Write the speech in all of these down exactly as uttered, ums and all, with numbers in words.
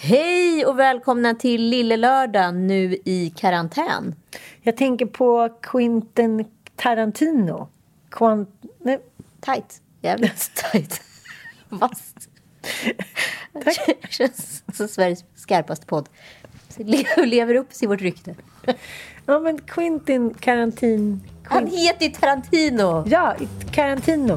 Hej och välkomna till Lille Lördag nu i karantän. Jag tänker på Quentin Tarantino. Quant... Nej. Tight. Jävligt tight. Fast. Tack. Det känns som Sveriges skarpaste podd. Så lever upp i vårt rykte. Ja, men Quentin Tarantino. Han heter Tarantino. Ja, Tarantino.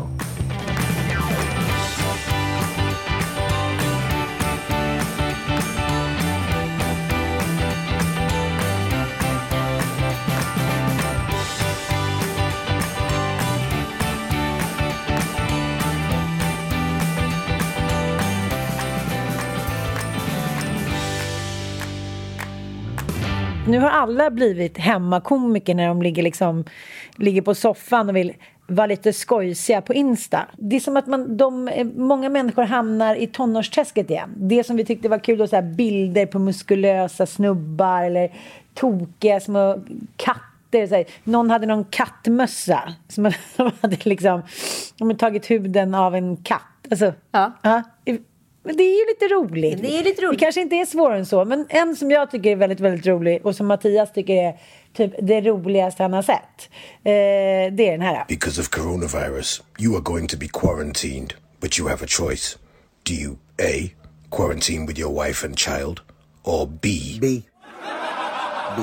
Nu har alla blivit hemmakomiker när de ligger, liksom, ligger på soffan och vill vara lite skojsiga på Insta. Det är som att man, de, många människor hamnar i tonårsträsket igen. Det som vi tyckte var kul, då, så här, bilder på muskulösa snubbar eller tokiga små katter. Så här. Någon hade någon kattmössa som hade liksom, de hade tagit huden av en katt. Alltså, ja. Ja. Men det är ju lite roligt. Det är lite roligt. Det kanske inte är svårare än så. Men en som jag tycker är väldigt, väldigt rolig och som Mattias tycker är typ det roligaste han har sett. Eh, det är den här. Because of coronavirus, you are going to be quarantined. But you have a choice. Do you A. quarantine with your wife and child? Or B. B. B.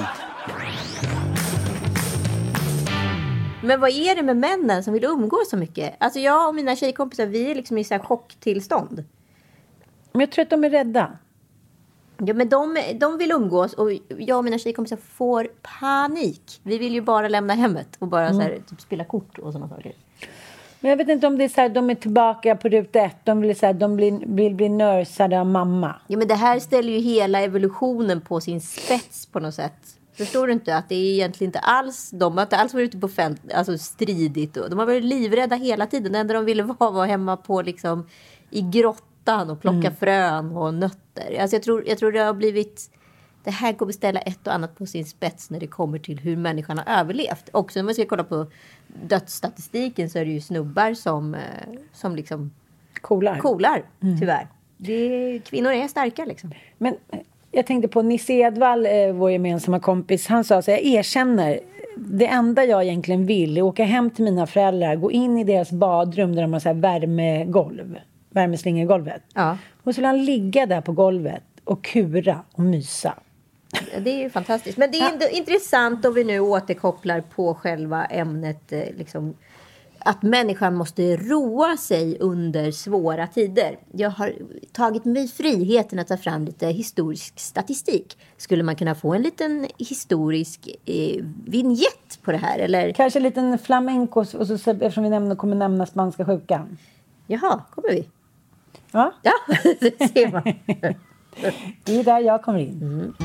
Men vad är det med männen som vill umgås så mycket? Alltså jag och mina tjejkompisar, vi är liksom i så här chocktillstånd. Men jag tror att de är rädda. Ja, men de, de vill umgås och jag och mina tjejkompisar får panik. Vi vill ju bara lämna hemmet och bara mm. så här, typ, spela kort och sådana saker. Men jag vet inte om det är så här, de är tillbaka på ruta ett. De vill, så här, de vill, vill bli nörsade av mamma. Ja, men det här ställer ju hela evolutionen på sin spets på något sätt. Förstår du inte att det är egentligen inte alls, de har inte alls varit ute på fält, alltså stridigt. Och de har varit livrädda hela tiden. Det enda de ville vara var hemma på liksom i grott och plocka mm. frön och nötter. Alltså jag tror, jag tror det har blivit... Det här kommer ställa ett och annat på sin spets när det kommer till hur människan har överlevt. Också när man ska kolla på dödsstatistiken så är det ju snubbar som, som liksom... Kolar. Kolar, mm. tyvärr. Det, kvinnor är starka liksom. Men jag tänkte på Nisse Edvall, vår gemensamma kompis. Han sa så jag erkänner... Det enda jag egentligen vill är åka hem till mina föräldrar. Gå in i deras badrum där de har så här värmegolv. Värmeslingergolvet. Ja. Och så skulle han ligga där på golvet och kura och mysa. Det är ju fantastiskt. Men det är ja. intressant om vi nu återkopplar på själva ämnet. Liksom, att människan måste roa sig under svåra tider. Jag har tagit mig friheten att ta fram lite historisk statistik. Skulle man kunna få en liten historisk eh, vignett på det här? Eller? Kanske en liten flamenco, och så, eftersom vi nämner, kommer nämna spanska sjukan. Jaha, kommer vi? Ja, ja det ser man. Det är där jag kommer in. Mm.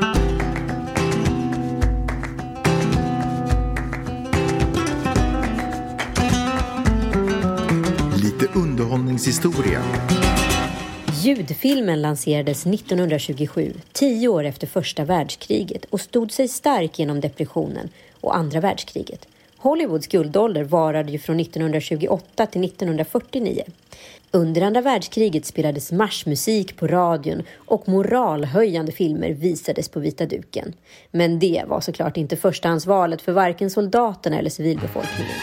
Lite underhållningshistoria. Ljudfilmen lanserades nittonhundratjugosju, tio år efter första världskriget och stod sig stark genom depressionen och andra världskriget. Hollywoods guldålder varade ju från nittonhundratjugoåtta till nittonhundrafyrtionio. Under andra världskriget spelades marschmusik på radion och moralhöjande filmer visades på vita duken. Men det var såklart inte förstahandsvalet för varken soldaterna eller civilbefolkningen.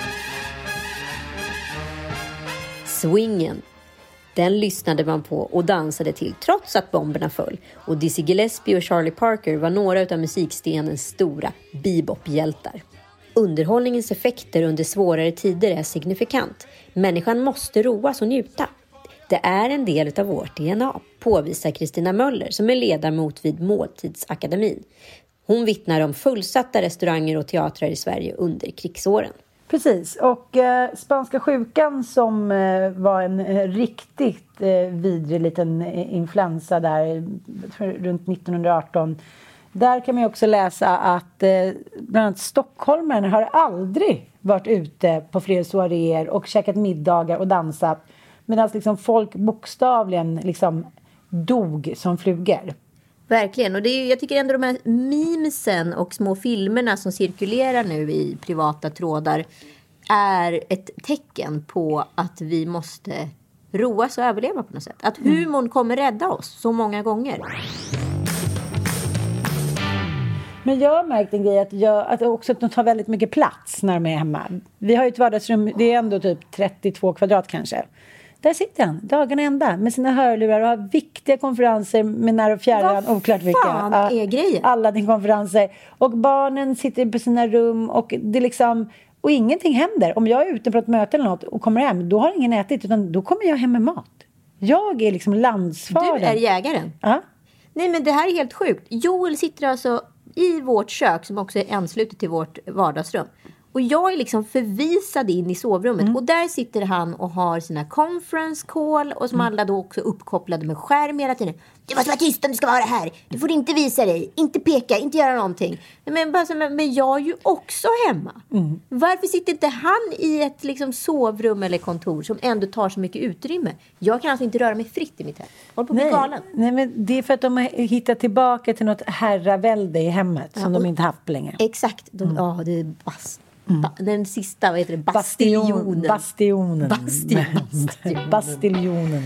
Swingen. Den lyssnade man på och dansade till trots att bomberna föll. Och Dizzy Gillespie och Charlie Parker var några av musikstenens stora bebop-hjältar. Underhållningens effekter under svårare tider är signifikant. Människan måste roas och njuta. Det är en del av vårt D N A, påvisar Kristina Möller som är ledamot vid Måltidsakademin. Hon vittnar om fullsatta restauranger och teatrar i Sverige under krigsåren. Precis, och eh, spanska sjukan som eh, var en eh, riktigt eh, vidrig liten eh, influensa där runt nittonhundraarton. Där kan man också läsa att eh, bland annat stockholmaren har aldrig varit ute på fler soaréer och käkat middagar och dansat. Medan liksom folk bokstavligen liksom dog som flugor. Verkligen, och det är, jag tycker ändå de här memesen och små filmerna som cirkulerar nu i privata trådar är ett tecken på att vi måste roas och överleva på något sätt. Att humorn kommer rädda oss så många gånger. Men jag har märkt en grej att, jag, att också att de tar väldigt mycket plats när de är hemma. Vi har ju ett vardagsrum, det är ändå typ trettiotvå kvadrat kanske. Där sitter han, dagarna ända, med sina hörlurar och har viktiga konferenser med när och fjärran. Vad oklart vilka. fan är grejen? Alla dina konferenser. Och barnen sitter på sina rum och det liksom... Och ingenting händer. Om jag är ute på ett möte eller något och kommer hem, då har ingen ätit, utan då kommer jag hem med mat. Jag är liksom landsfadern. Du är jägaren. Ja. Nej, men det här är helt sjukt. Joel sitter alltså i vårt kök som också är anslutet till vårt vardagsrum. Och jag är liksom förvisad in i sovrummet. Mm. Och där sitter han och har sina conference call. Och som mm. alla då också uppkopplade med skärm hela tiden. Du måste vara tyst om du ska vara här. Du får inte visa dig. Inte peka. Inte göra någonting. Men, bara så, men, men jag är ju också hemma. Mm. Varför sitter inte han i ett liksom, sovrum eller kontor som ändå tar så mycket utrymme? Jag kan alltså inte röra mig fritt i mitt hem. Jag håller på att bli galen. Nej, men det är för att de har hittat tillbaka till något herravälde i hemmet. Ja, som de inte haft på länge. Exakt. De, mm. Ja, det är bast. Mm. Den sista, vad heter det? Bastiljonen. Bastionen. Bastiljonen. Bastiljonen.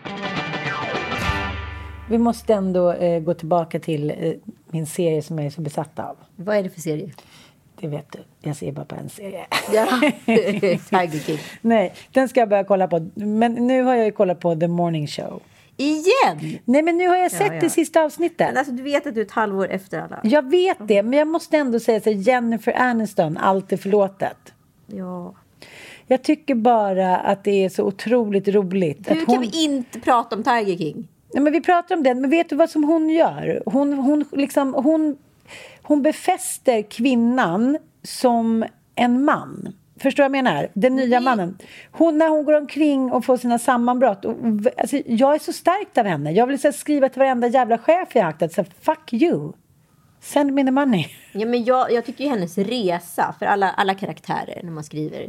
Vi måste ändå eh, gå tillbaka till eh, min serie som jag är så besatt av. Vad är det för serie? Det vet du. Jag ser bara på en serie. Ja, Tiger King. Nej, den ska jag börja kolla på. Men nu har jag ju kollat på The Morning Show. Igen? Nej, men nu har jag sett ja, ja. det sista avsnittet. Men alltså, du vet att du är ett halvår efter alla. Jag vet det, men jag måste ändå säga så Jennifer Aniston, allt är förlåtet. Ja. Jag tycker bara att det är så otroligt roligt. Hur att kan hon... vi inte prata om Tiger King? Nej, men vi pratar om den, men vet du vad som hon gör? Hon, hon, liksom, hon, hon befäster kvinnan som en man. Förstår jag menar? Den nya Nej. mannen. Hon, när hon går omkring och får sina sammanbrott. Och, alltså, jag är så starkt av henne. Jag vill så, skriva till varenda jävla chef jag har haft. Så, fuck you. Send me the money. Ja, men jag, jag tycker ju hennes resa. För alla, alla karaktärer när man skriver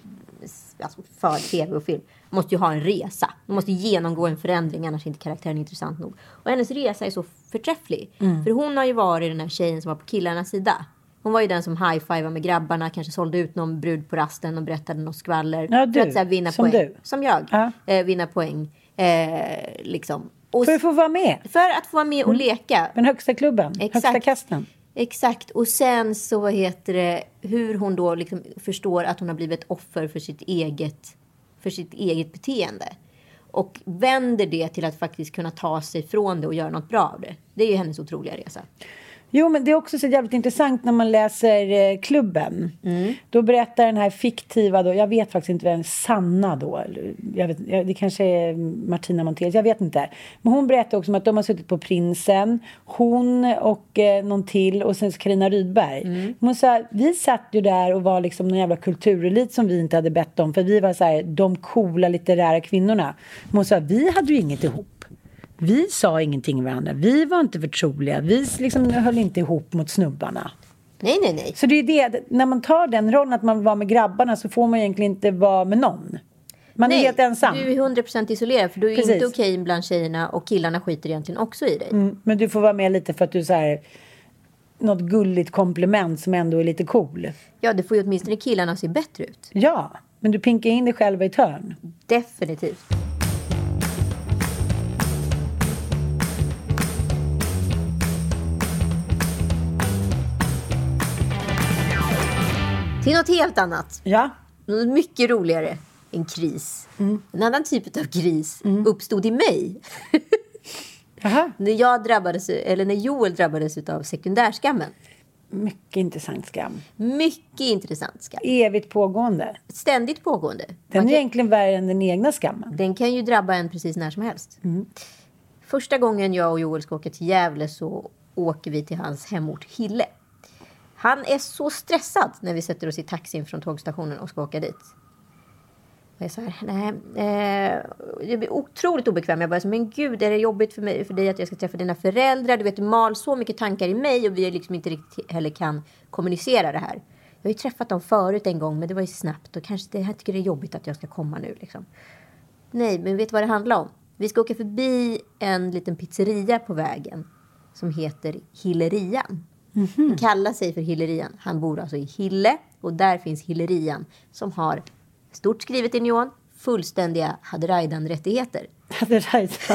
alltså för tv och film. Måste ju ha en resa. Man måste genomgå en förändring. Annars är inte karaktären intressant nog. Och hennes resa är så förträfflig. Mm. För hon har ju varit den här tjejen som var på killarnas sida. Hon var ju den som high-fivade med grabbarna. Kanske sålde ut någon brud på rasten och berättade något skvaller. Ja, du. För att så här, vinna som poäng. Du. Som jag. Ja. Eh, vinna poäng. Eh, liksom. Och för att få vara med. För att få vara med och mm. leka. Den högsta klubben. Exakt. Högsta kasten. Exakt. Och sen så vad heter det. Hur hon då liksom förstår att hon har blivit offer för sitt eget. För sitt eget beteende. Och vänder det till att faktiskt kunna ta sig från det och göra något bra av det. Det är ju hennes otroliga resa. Jo, men det är också så jävligt intressant när man läser eh, klubben. Mm. Då berättar den här fiktiva då, jag vet faktiskt inte vem Sanna då, jag vet, det kanske är Martina Montez, jag vet inte. Men hon berättar också om att de har suttit på Prinsen, hon och eh, någon till och sen Carina Rydberg. Mm. Hon sa, vi satt ju där och var liksom någon jävla kulturelit som vi inte hade bett om, för vi var så här, de coola litterära kvinnorna. Men hon sa, vi hade ju inget ihop. Vi sa ingenting med varandra. Vi var inte förtroliga. Vi liksom höll inte ihop mot snubbarna. Nej, nej, nej. Så det är det, när man tar den rollen att man var med grabbarna så får man egentligen inte vara med någon. Man nej, är helt ensam. Du är hundra procent isolerad för du är Precis. inte okej bland tjejerna och killarna skiter egentligen också i dig. Mm, men du får vara med lite för att du så här något gulligt komplement som ändå är lite cool. Ja, det får ju åtminstone killarna se bättre ut. Ja, men du pinkar in dig själv i ett hörn. Definitivt. Till något helt annat. Ja. Något mycket roligare. En kris. Mm. En annan typ av kris mm. uppstod i mig. Aha. När jag drabbades, eller när Joel drabbades av sekundärskammen. Mycket intressant skam. Mycket intressant skam. Evigt pågående. Ständigt pågående. Den Man är kan, egentligen värre än den egna skammen. Den kan ju drabba en precis när som helst. Mm. Första gången jag och Joel ska åka till Gävle så åker vi till hans hemort Hille. Han är så stressad när vi sätter oss i taxin från tågstationen och ska åka dit. Och jag så här, nej, eh, det blir otroligt obekväm. Jag bara så, men gud, är det jobbigt för mig, för dig att jag ska träffa dina föräldrar? Du vet, du mal så mycket tankar i mig och vi liksom inte riktigt heller kan kommunicera det här. Jag har ju träffat dem förut en gång, men det var ju snabbt och kanske det här tycker det är jobbigt att jag ska komma nu liksom. Nej, men vet du vad det handlar om? Vi ska åka förbi en liten pizzeria på vägen som heter Hillerian. Mm-hmm. Han kallar sig för Hillerian. Han bor alltså i Hille och där finns Hillerian som har stort skrivet i neon fullständiga Haderajdan-rättigheter. Haderajdan.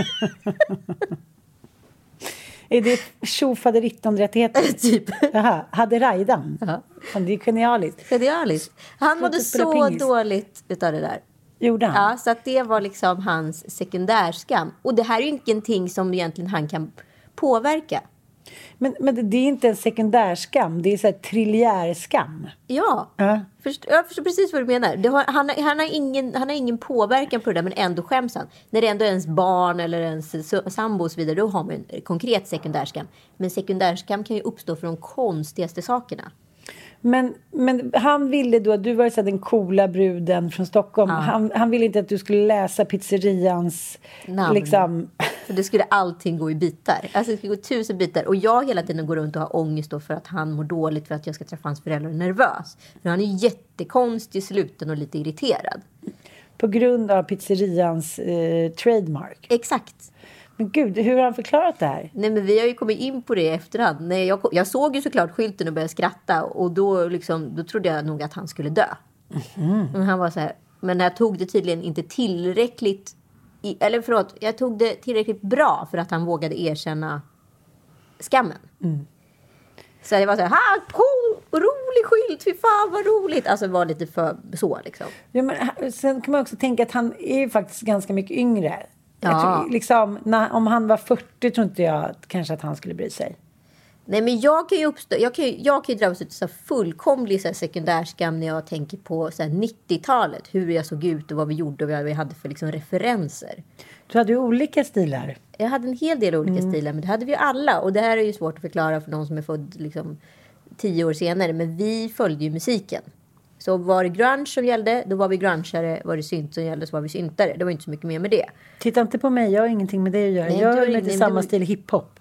Är det tjofaderittan-rättigheter? Typ. Jaha, Haderajdan. Ja. Det är genialiskt. Genialiskt. Han mådde så pingis. dåligt utav det där. Gjorde han? Ja, så att det var liksom hans sekundärskam. Och det här är ju ingenting som egentligen han kan påverka. Men, men det är inte en sekundärskam, det är så här trilliärskam. Ja, ja. Först, jag förstår precis vad du menar. Det har, han, han, har ingen, han har ingen påverkan på det där, men ändå skäms han. När det ändå är ens barn eller ens sambo och så vidare, då har man en konkret sekundärskam. Men sekundärskam kan ju uppstå för de konstigaste sakerna. Men, men han ville då, du var så den coola bruden från Stockholm. Ja. Han, han ville inte att du skulle läsa pizzerians namn. Liksom. För det skulle allting gå i bitar. Alltså det skulle gå tusen bitar. Och jag hela tiden går runt och har ångest då för att han mår dåligt för att jag ska träffa hans föräldrar och är nervös. För han är jättekonstig i sluten och lite irriterad. På grund av pizzerians eh, trademark. Exakt. Men gud, hur har han förklarat det här? Nej, men vi har ju kommit in på det i efterhand. Nej, jag, jag såg ju såklart skylten och började skratta. Och då, liksom, då trodde jag nog att han skulle dö. Mm. Men han var så här, men jag tog det tydligen inte tillräckligt... I, eller förlåt, jag tog det tillräckligt bra för att han vågade erkänna skammen. Mm. Så det var så här, ha, cool, rolig skylt, fy fan vad roligt. Alltså det var lite för så liksom. Ja, men sen kan man också tänka att han är faktiskt ganska mycket yngre. Ja. Jag tror, liksom, när, om han var fyrtio tror inte jag att, kanske att han skulle bry sig. Nej, men jag kan ju uppstå, jag kan ju, jag kan ju drabbas av så fullkomlig så här, sekundärskam när jag tänker på så här, nittiotalet. Hur jag såg ut och vad vi gjorde och vad vi hade för liksom, referenser. Du hade ju olika stilar. Jag hade en hel del olika mm. stilar, men det hade vi ju alla. Och det här är ju svårt att förklara för någon som är född liksom, tio år senare. Men vi följde ju musiken. Så var det grunge som gällde, då var vi grungeare. Var det synt som gällde, så var vi syntare. Det var inte så mycket mer med det. Titta inte på mig, jag har ingenting med det att göra. Nej, jag har lite samma var... stil hiphop.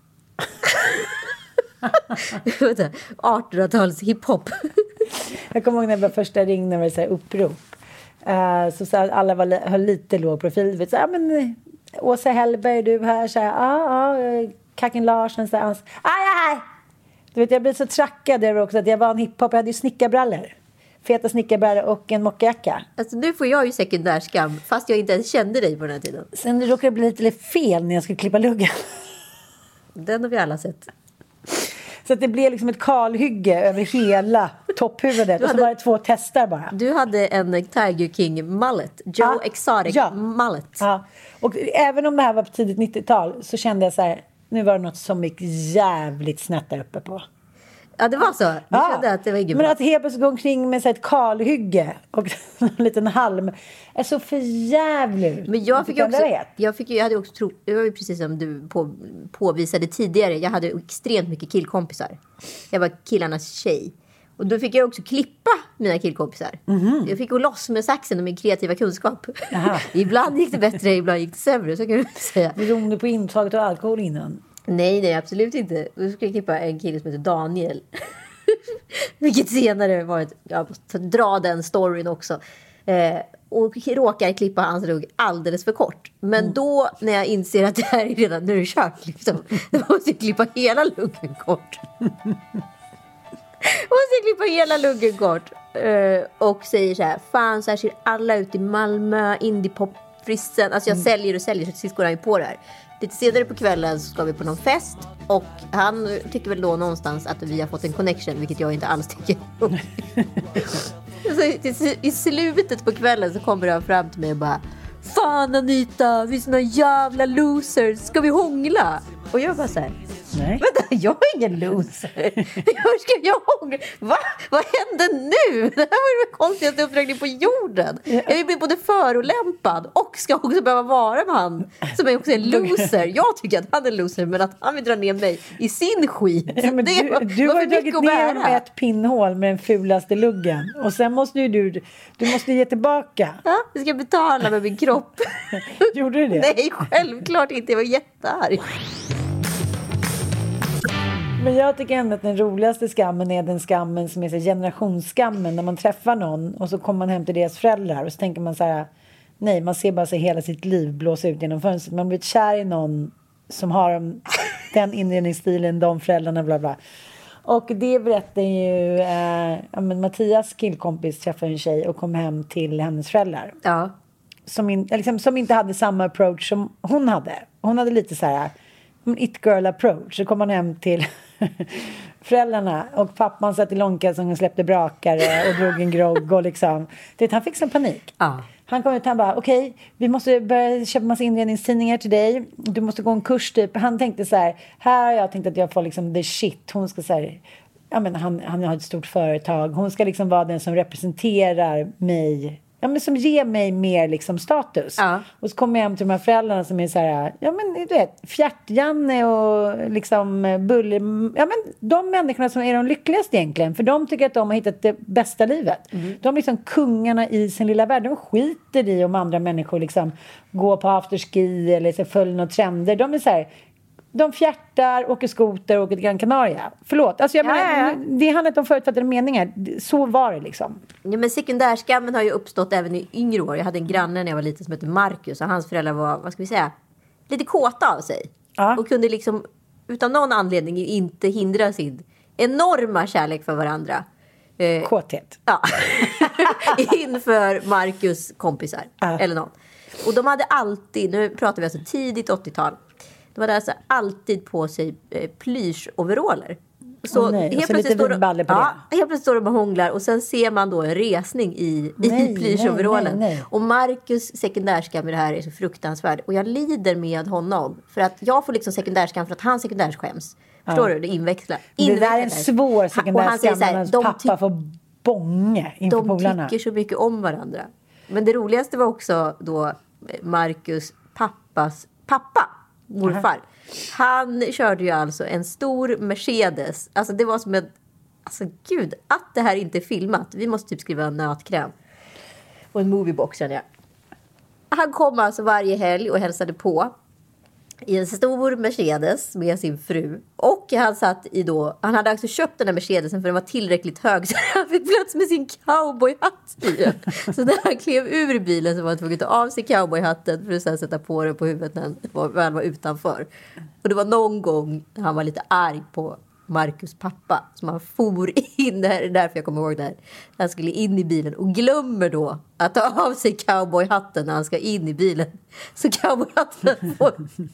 artonhundratals hiphop. Jag kommer ihåg när jag var första ring när det var så här upprop. Uh, så, så alla var, höll lite låg profil. Så, ja, men, Åsa Hellberg, du här. Så här, ja, ja, Kacken Larsson. Så här, aj, aj, aj. Du vet, jag blev så trackad över också att jag var en hiphop. Jag hade ju snickarbrallor. Feta snickarbrallor och en mockjacka. Alltså nu får jag ju sekundärskam fast jag inte ens kände dig på den här tiden. Sen råkade det bli lite fel när jag skulle klippa luggen. Den har vi alla sett. Så att det blev liksom ett kalhygge över hela topphuvudet. Hade, och så var det två testar bara. Du hade en Tiger King mullet. Joe ja, Exotic ja. mullet. Ja. Och även om det här var på tidigt nittiotal så kände jag så här, nu var det något som gick jävligt snett där uppe på. Ja, det var så. Du ja. kände att det var inget Men bra. att helt plötsligt gå omkring med så ett kalhygge och en liten halm är så för jävligt. Men jag fick ju också, jag fick ju, jag hade också tro, det var ju precis som du på, påvisade tidigare. Jag hade extremt mycket killkompisar. Jag var killarnas tjej. Och då fick jag också klippa mina killkompisar. Mm-hmm. Jag fick gå loss med saxen och min kreativa kunskap. Ibland gick det bättre, ibland gick det sämre, så kan du säga. Beroende på intaget av alkohol innan. Nej, nej, absolut inte. Då skulle jag klippa en kille som heter Daniel. Vilket senare var ett... Jag måste dra den storyn också. Eh, och råkar klippa hans lugg alldeles för kort. Men mm. då, när jag inser att det här är redan... Nu är det kört, liksom. Då måste jag klippa hela luggen kort. måste jag klippa hela luggen kort. Eh, och säger så här... Fan, så här ser alla ut i Malmö. Indie-pop-frissen. Alltså jag mm. säljer och säljer, så sist går han ju på det här. Lite senare på kvällen så ska vi på någon fest. Och han tycker väl då någonstans att vi har fått en connection, vilket jag inte alls tycker. Så i, i slutet på kvällen så kommer han fram till mig och bara: fan Anita, vi är såna jävla losers, ska vi hångla? Och jag bara så här: nej. Vänta, jag är ingen loser. Hur ska jag hångla? Va? Vad hände nu? Det här var ju den konstigaste uppdragningen på jorden. Jag vill bli både förolämpad och ska också behöva vara med han som är också en loser. Jag tycker att han är loser, men att han vill dra ner mig i sin skit. Ja, men det du var, du var har dragit ner med ett pinnhål med den fulaste luggen. Och sen måste ju du, du måste ge tillbaka. Ja, jag ska betala med min kropp. Gjorde du det? Nej, självklart inte. Jag var jättearg. Men jag tycker ändå att den roligaste skammen är den skammen som är så generationsskammen. När man träffar någon och så kommer man hem till deras föräldrar och så tänker man så här: nej, man ser bara så hela sitt liv blåsa ut genom fönstret. Man blir kär i någon som har den inredningsstilen, de föräldrarna, bla bla. Och det berättar ju eh, ja, men Mattias killkompis träffade en tjej och kom hem till hennes föräldrar. Ja. som, in, liksom, som inte hade samma approach som hon hade. Hon hade lite så här en it girl approach. Så kom han hem till föräldrarna och pappan satt i långkalsong och släppte brakare och drog en grogg och liksom, det, han fick sån panik. Ah. Han kom ut och han bara, okej, okay, vi måste börja köpa massa inredningstidningar till dig. Du måste gå en kurs typ. Han tänkte så här, här har jag tänkt att jag får liksom the shit. Hon ska så här, ja men han, han har ett stort företag. Hon ska liksom vara den som representerar mig. Ja men som ger mig mer liksom status. Ja. Och så kommer jag hem till de här föräldrarna som är så här, ja men du vet, Fjärt-Janne och liksom Bulle. Ja men de människorna som är de lyckligaste egentligen. För de tycker att de har hittat det bästa livet. Mm. De är liksom kungarna i sin lilla värld. De skiter i om andra människor liksom går på afterski eller så följer några trender. De är så här, de fjärtar, åker skoter och åker till Gran Canaria. Förlåt, alltså jag ja, menar, ja. det handlar inte om förutfattade meningar. Så var det liksom. Ja, men sekundärskammen har ju uppstått även i yngre år. Jag hade en granne när jag var liten som hette Marcus. Och hans föräldrar var, vad ska vi säga, lite kåta av sig. Ja. Och kunde liksom utan någon anledning inte hindra sin enorma kärlek för varandra. Eh, Kåthet. Ja. Inför Marcus kompisar. Ja. Eller någon. Och de hade alltid, nu pratar vi alltså tidigt åttiotal. De hade alltså alltid på sig eh, plysch-overaller. Så, oh, nej. helt, Och så plötsligt lite vinballe på ja, det. helt plötsligt står de och hånglar. Och sen ser man då en resning i, nej, i plysch-overallen. nej, nej, nej. Och Marcus sekundärskam med det här är så fruktansvärd. Och jag lider med honom. För att jag får liksom sekundärskam för att han sekundärskäms. Ja. Förstår du? Det inväxlar. Det där är en svår sekundärskam. När hans pappa ty- får bånge inför de polarna. De tycker så mycket om varandra. Men det roligaste var också då Marcus pappas pappa. Morfar. Uh-huh. Han körde ju alltså en stor Mercedes. Alltså det var som en... Alltså gud, att det här inte är filmat. Vi måste typ skriva en nötkräm. Och en moviebox känner jag. Han kom alltså varje helg och hälsade på. I en stor Mercedes med sin fru. Och han satt i då... Han hade alltså köpt den här Mercedesen för den var tillräckligt hög. Så han fick plats med sin cowboyhatt i den. Så när han klev ur bilen så var han tvungen att ta av sig cowboyhatten. För att sedan sätta på den på huvudet när han var, när han var utanför. Och det var någon gång han var lite arg på Marcus pappa. Som han for in. Det är därför jag kommer ihåg det här. Han skulle in i bilen och glömmer då att ta av sig cowboyhatten när han ska in i bilen. Så cowboyhatten får...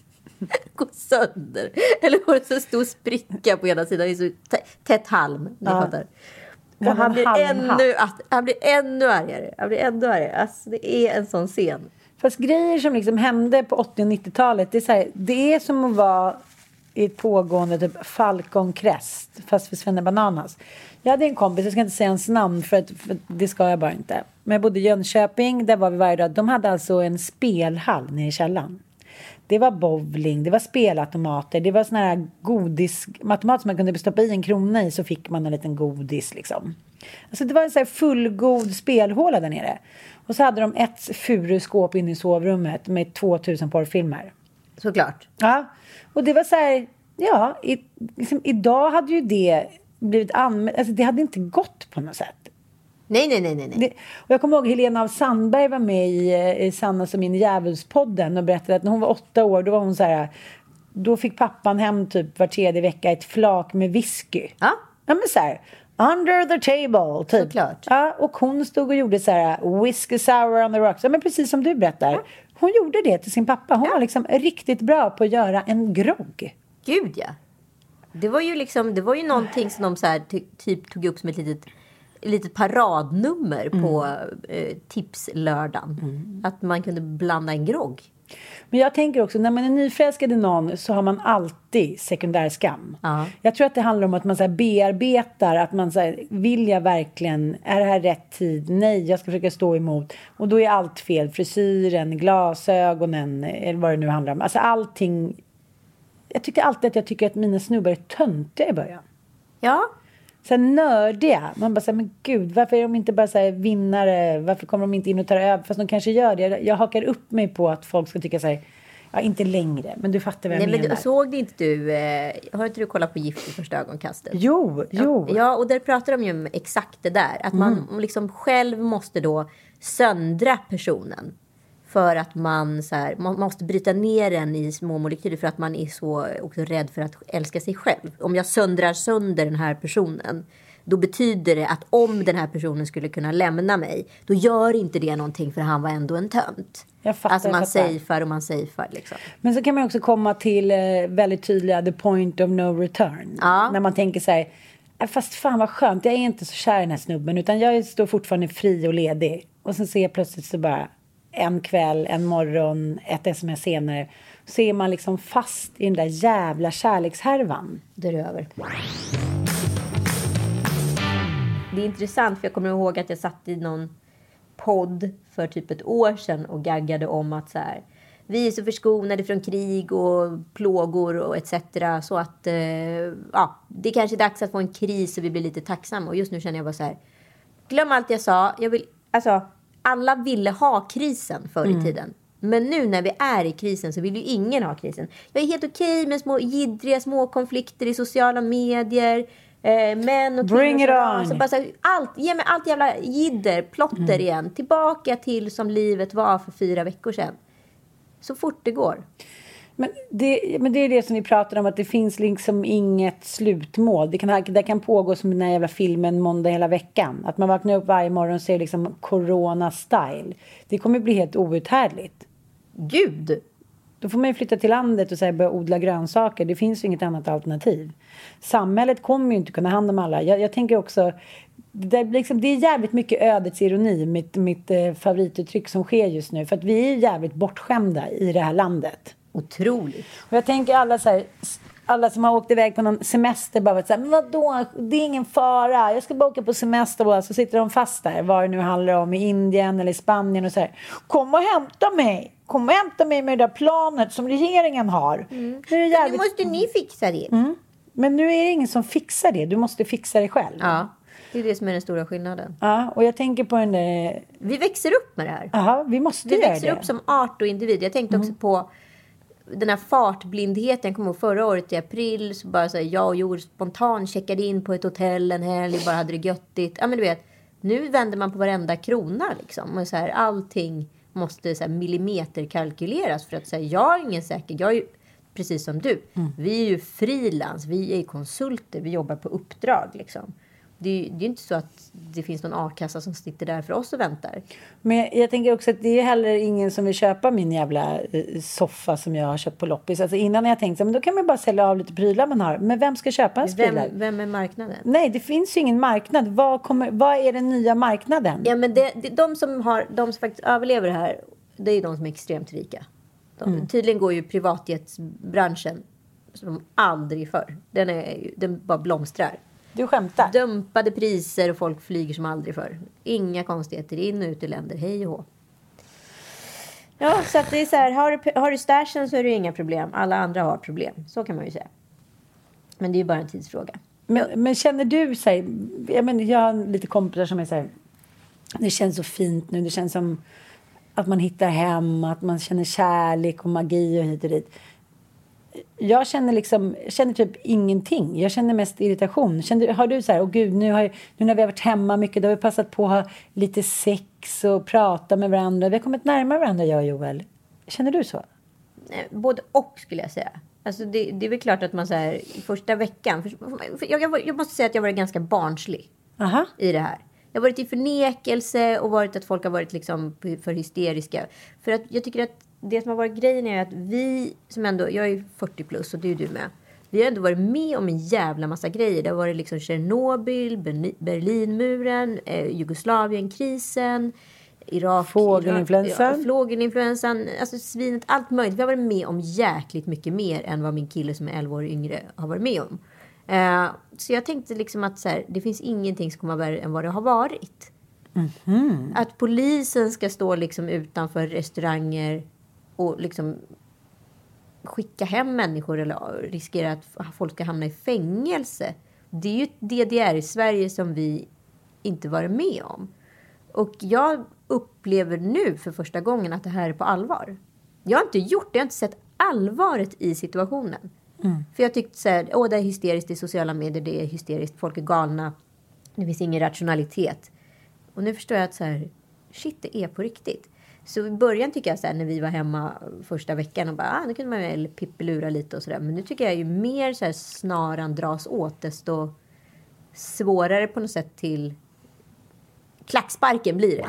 gå sönder. Eller var det så stor spricka på ena sidan. Det är så t- tätt halm. Ja. Och han blir, ännu, han blir ännu argare. Han blir ännu argare. Alltså, det är en sån scen. Fast grejer som liksom hände på åttio- och nittiotalet. Det är, så här, det är som att vara i ett pågående typ Falcon Crest. Fast för Svenne Bananas. Jag hade en kompis, jag ska inte säga hans namn. För, att, för det ska jag bara inte. Men jag bodde i Jönköping. Där var vi varje dag. De hade alltså en spelhall nere i källaren. Det var bowling, det var spelautomater, det var såna här godis, automat som man kunde stoppa i en krona i så fick man en liten godis liksom. Alltså det var en så här fullgod spelhåla där nere. Och så hade de ett furuskåp inne i sovrummet med tvåtusen porrfilmer. Såklart. Ja, och det var så här, ja, i, liksom, idag hade ju det blivit anmält, alltså det hade inte gått på något sätt. Nej, nej, nej, nej. Det, och jag kommer ihåg Helena av Sandberg var med i, i Sanna som min djävulspodden och berättade att när hon var åtta år då var hon så här, då fick pappan hem typ var tredje vecka ett flak med whisky. Ja. Ja men så här, under the table typ. Såklart. Ja, och hon stod och gjorde så här whisky sour on the rocks. Ja men precis som du berättar. Ja. Hon gjorde det till sin pappa. Hon ja. var liksom riktigt bra på att göra en grogg. Gud ja. Det var ju liksom, det var ju någonting som de så här ty- typ tog upp som ett litet litet paradnummer mm. på eh, tipslördagen. Mm. Att man kunde blanda en grogg. Men jag tänker också, när man är nyförälskad i någon så har man alltid sekundärskam. Uh-huh. Jag tror att det handlar om att man så här bearbetar, att man så här, vill jag verkligen, är det här rätt tid? Nej, jag ska försöka stå emot. Och då är allt fel. Frisyren, glasögonen, eller vad det nu handlar om. Alltså allting. Jag tycker alltid att jag tycker att mina snubbar är töntiga i början. Ja. Så här nördiga. Man bara säger, men gud, varför är de inte bara så här vinnare? Varför kommer de inte in och tar över? Fast de kanske gör det. Jag hakar upp mig på att folk ska tycka så här, ja, inte längre. Men du fattar vad jag Nej, menar. Men såg det inte du, eh, har inte du kollat på Gift i första ögonkastet? Jo, jo. Ja, och där pratar de ju om exakt det där. Att man mm. liksom själv måste då söndra personen. För att man, så här, man måste bryta ner den i små molekyler. För att man är så också rädd för att älska sig själv. Om jag söndrar sönder den här personen. då betyder det att om den här personen skulle kunna lämna mig, då gör inte det någonting för han var ändå en tönt. Jag fattar, alltså man jag fattar. safear och man safear liksom. Men så kan man också komma till eh, väldigt tydliga the point of no return. Ja. När man tänker så här, "Äh, fast fan vad skönt, jag är inte så kär i den här snubben utan jag står fortfarande fri och ledig. Och sen ser jag plötsligt så bara en kväll, en morgon, ett sms senare så är man liksom fast i den där jävla kärlekshärvan. Det är över. Det är intressant för jag kommer ihåg att jag satt i någon podd för typ ett år sedan och gaggade om att så här, vi är så förskonade från krig och plågor och et cetera. Så att eh, ja, det är kanske är dags att få en kris och vi blir lite tacksamma. Och just nu känner jag bara så här, glöm allt jag sa. Jag vill, alltså, alla ville ha krisen förr i mm. tiden. Men nu när vi är i krisen så vill ju ingen ha krisen. Jag är helt okej okay med små jiddriga små konflikter i sociala medier. Eh, män och Bring it on. Alltså bara så här, allt, ge mig allt jävla jidder, plotter mm. igen. Tillbaka till som livet var för fyra veckor sedan. Så fort det går. Men det, men det är det som vi pratar om, att det finns liksom inget slutmål. Det kan, det kan pågå som den här jävla filmen Måndag hela veckan. Att man vaknar upp varje morgon och ser liksom corona-style. Det kommer bli helt outhärdligt. Gud! Då får man ju flytta till landet och så här börja odla grönsaker. Det finns ju inget annat alternativ. Samhället kommer ju inte kunna hand om alla. Jag, jag tänker också, det, liksom, det är jävligt mycket ödets ironi, mitt, mitt eh, favorituttryck som sker just nu. För att vi är jävligt bortskämda i det här landet. Otroligt. Och jag tänker alla så här, alla som har åkt iväg på någon semester bara så här, men vadå, det är ingen fara, jag ska bara åka på semester och så sitter de fast där, vad det nu handlar om, i Indien eller Spanien och så här, kom och hämta mig, kom och hämta mig med det där planet som regeringen har. Mm. Nu, är det jävligt... nu måste ni fixa det. Mm. Men nu är det ingen som fixar det, du måste fixa det själv. Ja, det är det som är den stora skillnaden. Ja, och jag tänker på den där... Vi växer upp med det här. Ja, vi måste vi göra det. Vi växer upp som art och individ. Jag tänkte mm. också på den här fartblindheten. Jag kommer ihåg förra året i april så bara så här, jag och Joel spontant checkade in på ett hotell en helg, bara hade det göttigt. Ja men du vet, nu vänder man på varenda krona liksom. Och så här, allting måste så här, millimeter kalkyleras för att säga jag är ingen säker. Jag är ju precis som du. Mm. Vi är ju frilans, vi är konsulter, vi jobbar på uppdrag liksom. Det är ju det är inte så att det finns någon a-kassa som sitter där för oss och väntar. Men jag tänker också att det är heller ingen som vill köpa min jävla soffa som jag har köpt på loppis. Alltså innan jag tänkte, men då kan man bara sälja av lite prylar man har. Men vem ska köpa en prylar? Vem, vem är marknaden? Nej, det finns ju ingen marknad. Vad, kommer, vad är den nya marknaden? Ja, men det, det, de, som har, de som faktiskt överlever det här, det är de som är extremt rika. De, mm. Tydligen går ju privatjetsbranschen som aldrig förr. Den, är, den bara blomstrar. Du skämtar. Dumpade priser och folk flyger som aldrig förr. Inga konstigheter, in och ut i länder, hej och hå. Ja, så att det är så här, har du, har du stashen så är det inga problem. Alla andra har problem, så kan man ju säga. Men det är ju bara en tidsfråga. Men, men känner du sig, jag, men, jag har lite kompisar som är så här, det känns så fint nu, det känns som att man hittar hem, att man känner kärlek och magi och hit och dit. Jag känner liksom, jag känner typ ingenting. Jag känner mest irritation. Känner, har du så här, åh gud, nu, har, nu när vi har varit hemma mycket, då har vi passat på att ha lite sex och prata med varandra. Vi har kommit närmare varandra, jag och Joel. Känner du så? Både och skulle jag säga. Alltså det, det är väl klart att man så här, i första veckan, för, för jag, jag, jag måste säga att jag var ganska barnslig. Aha. I det här. Jag har varit i förnekelse och varit att folk har varit liksom för hysteriska. För att jag tycker att det som har varit grejen är att vi som ändå, jag är fyrtio plus och det är du med. Vi har ändå varit med om en jävla massa grejer. Det har varit liksom Tjernobyl, Berlinmuren, eh, Jugoslavienkrisen, Irak, fågelinfluensan. Irak, ja, fågelinfluensan, alltså svinet, allt möjligt. Vi har varit med om jäkligt mycket mer än vad min kille som är elva år yngre har varit med om. Eh, så jag tänkte liksom att så här, det finns ingenting som kommer vara värre än vad det har varit. Mm-hmm. Att polisen ska stå liksom utanför restauranger och liksom skicka hem människor eller riskera att folk ska hamna i fängelse. Det är ju ett D D R i Sverige som vi inte varit med om. Och jag upplever nu för första gången att det här är på allvar. Jag har inte gjort det, jag har inte sett allvaret i situationen. Mm. För jag tyckte så här, åh det är hysteriskt i sociala medier, det är hysteriskt, folk är galna. Det finns ingen rationalitet. Och nu förstår jag att så här, shit, det är på riktigt. Så i början tycker jag så här, när vi var hemma första veckan och bara, ah, nu kunde man väl pippelura lite och sådär. Men nu tycker jag ju mer så här snaran dras åt, desto svårare på något sätt till klacksparken blir det.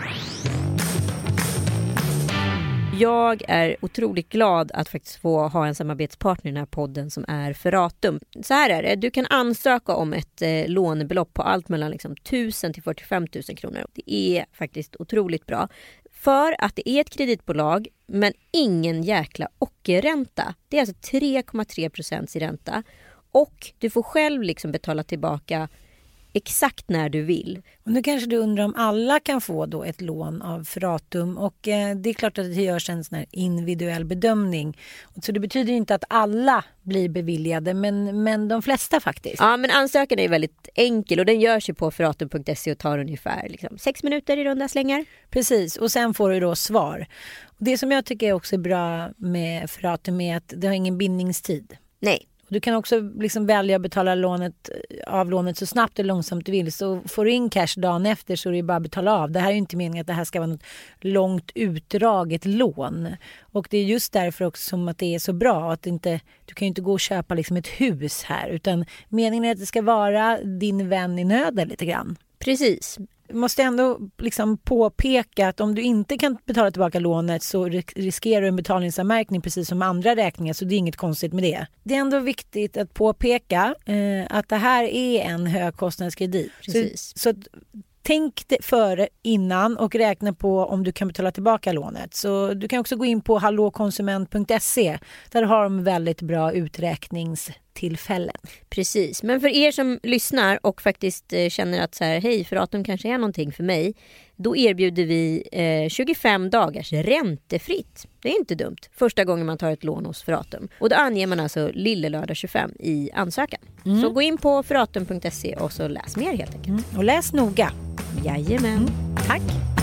Jag är otroligt glad att faktiskt få ha en samarbetspartner i den här podden som är Ferratum. Så här är det, du kan ansöka om ett eh, lånebelopp på allt mellan liksom, tusen till fyrtiofem tusen kronor. Det är faktiskt otroligt bra. För att det är ett kreditbolag men ingen jäkla ockerränta. Det är alltså tre komma tre procent i ränta. Och du får själv liksom betala tillbaka exakt när du vill. Och nu kanske du undrar om alla kan få då ett lån av Ferratum, och eh, det är klart att det görs en sån här individuell bedömning. Så det betyder inte att alla blir beviljade, men, men de flesta faktiskt. Ja, men ansökan är väldigt enkel och den görs ju på ferratum punkt se och tar ungefär liksom, sex minuter i runda slängar. Precis, och sen får du då svar. Och det som jag tycker också är bra med Ferratum är att det har ingen bindningstid. Nej. Du kan också liksom välja att betala lånet, av lånet så snabbt och långsamt du vill. Så får du in cash dagen efter så är det bara att betala av. Det här är ju inte meningen att det här ska vara något långt utdraget lån. Och det är just därför också som att det är så bra. Att inte, du kan ju inte gå och köpa liksom ett hus här. Utan meningen är att det ska vara din vän i nöden lite grann. Precis. Du måste ändå liksom påpeka att om du inte kan betala tillbaka lånet så riskerar du en betalningsanmärkning precis som andra räkningar, så det är inget konstigt med det. Det är ändå viktigt att påpeka eh, att det här är en högkostnadskredit. Precis. Så, så att, tänk det före innan och räkna på om du kan betala tillbaka lånet. Så du kan också gå in på hallå konsument punkt se. Där har de väldigt bra uträkningstillfällen. Precis, men för er som lyssnar och faktiskt eh, känner att så här, hej, Ferratum kanske är någonting för mig, då erbjuder vi eh, tjugofem dagars räntefritt. Det är inte dumt. Första gången man tar ett lån hos Ferratum. Och då anger man alltså lille lördag tjugofem i ansökan. Mm. Så gå in på ferratum punkt se och så läs mer helt enkelt. Mm. Och läs noga. Jajamän. Mm. Tack.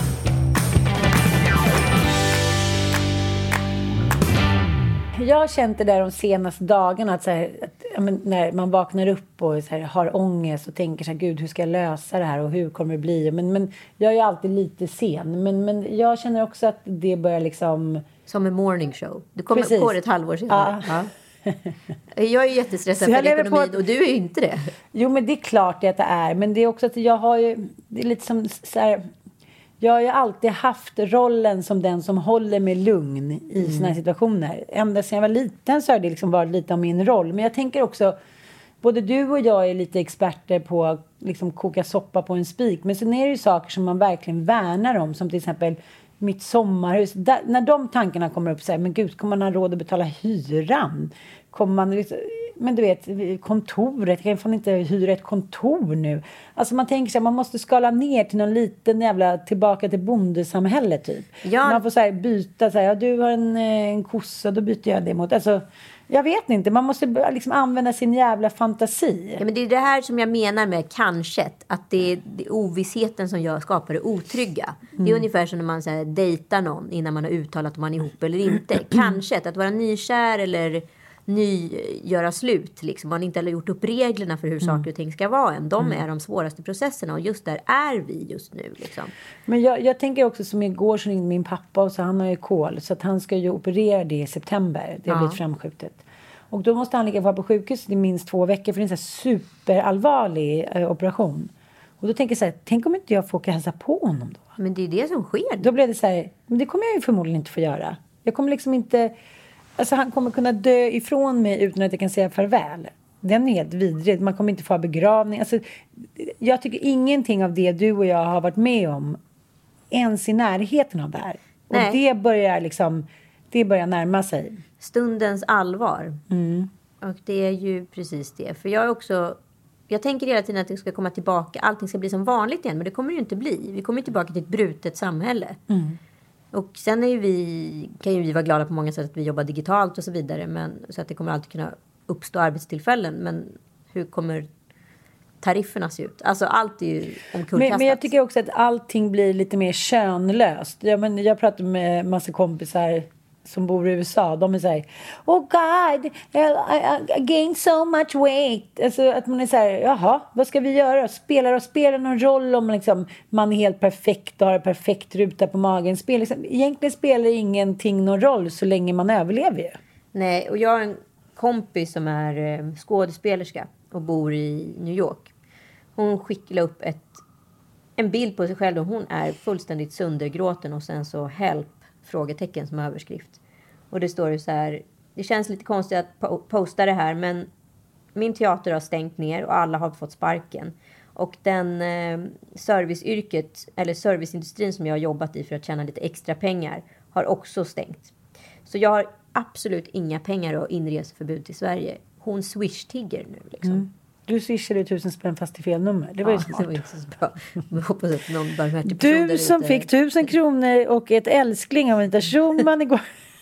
Jag har känt det där de senaste dagarna att, så här, att ja, men när man vaknar upp och så här, har ångest och tänker så här, gud, hur ska jag lösa det här och hur kommer det bli? Men, men jag är ju alltid lite sen. Men, men jag känner också att det börjar liksom... Som en morning show. Du kommer Precis. på det ett halvår senare. Ja. Ja. Jag är ju jättestressad för ekonomin på... och du är ju inte det. Jo, men det är klart att det är. Men det är också att jag har ju... Det är lite som så här... Jag har ju alltid haft rollen som den som håller mig lugn i mm. såna här situationer. Ända sedan jag var liten så har det liksom varit lite av min roll. Men jag tänker också, både du och jag är lite experter på att liksom koka soppa på en spik. Men sen är det ju saker som man verkligen värnar om. Som till exempel mitt sommarhus. Där, när de tankarna kommer upp så här, men gud, kommer man ha råd att betala hyran? Kommer man liksom... Men du vet, kontoret, jag kan fan inte hyra ett kontor nu. Alltså man tänker sig att man måste skala ner till någon liten jävla, tillbaka till bondesamhället typ. Ja. Man får så här byta, så här, ja, du har en, en kossa, då byter jag det mot. Alltså, jag vet inte, man måste liksom använda sin jävla fantasi. Ja, men det är det här som jag menar med kanske, att det är, det är ovissheten som gör, skapar det otrygga. Mm. Det är ungefär som när man så här, dejtar någon innan man har uttalat om man är ihop eller inte. Kanske, att vara nykär eller... ny göra slut liksom. Man inte har gjort upp reglerna för hur mm. saker och ting ska vara än. De mm. är de svåraste processerna och just där är vi just nu liksom. Men jag, jag tänker också som igår så ringde min pappa och så han har ju kol så att han ska ju operera det i september. Det har ja. blivit framskjutet. Och då måste han ligga kvar på sjukhus i minst två veckor för det är en så här superallvarlig eh, operation. Och då tänker jag så här, tänk om inte jag får åka hälsa på honom då. Men det är det som sker. Då blev det så här, men det kommer jag ju förmodligen inte få göra. Jag kommer liksom inte... Alltså han kommer kunna dö ifrån mig utan att jag kan säga farväl. Den är helt vidrig. Man kommer inte få begravning. Alltså, jag tycker ingenting av det du och jag har varit med om ens i närheten av det här. Nej. Och det börjar liksom, det börjar närma sig. Stundens allvar. Mm. Och det är ju precis det. För jag är också, jag tänker hela tiden att det ska komma tillbaka. Allting ska bli som vanligt igen. Men det kommer ju inte bli. Vi kommer tillbaka till ett brutet samhälle. Mm. Och sen är ju vi, kan ju vi vara glada på många sätt att vi jobbar digitalt och så vidare. Men, så att det kommer alltid kunna uppstå arbetstillfällen. Men hur kommer tarifferna se ut? Alltså allt är ju omkullkastat. Men, men jag tycker också att allting blir lite mer könlöst. Jag, men, jag pratar med massa kompisar som bor i U S A. De är så här, oh God, I, I, I gained so much weight. Alltså att man är så här, jaha, vad ska vi göra? Spelar och spelar någon roll om liksom, man är helt perfekt och har en perfekt ruta på magen. Spel, liksom, egentligen spelar ingenting någon roll så länge man överlever ju. Nej, och jag har en kompis som är skådespelerska och bor i New York. Hon skickade upp ett, en bild på sig själv och hon är fullständigt söndergråten och sen så help, frågetecken som överskrift. Och det står ju så här, det känns lite konstigt att po- posta det här, men min teater har stängt ner och alla har fått sparken. Och den eh, serviceyrket, eller serviceindustrin som jag har jobbat i för att tjäna lite extra pengar, har också stängt. Så jag har absolut inga pengar och inreseförbud till Sverige. Hon swish-tigger nu liksom. Mm. Du swishade tusen spänn fast i fel nummer. Det var ja, ju smart. Det var inte så bra. Jag hoppas att någon barmhärtig person Du som ute... fick tusen kronor och ett älskling av Anita Schulman igår.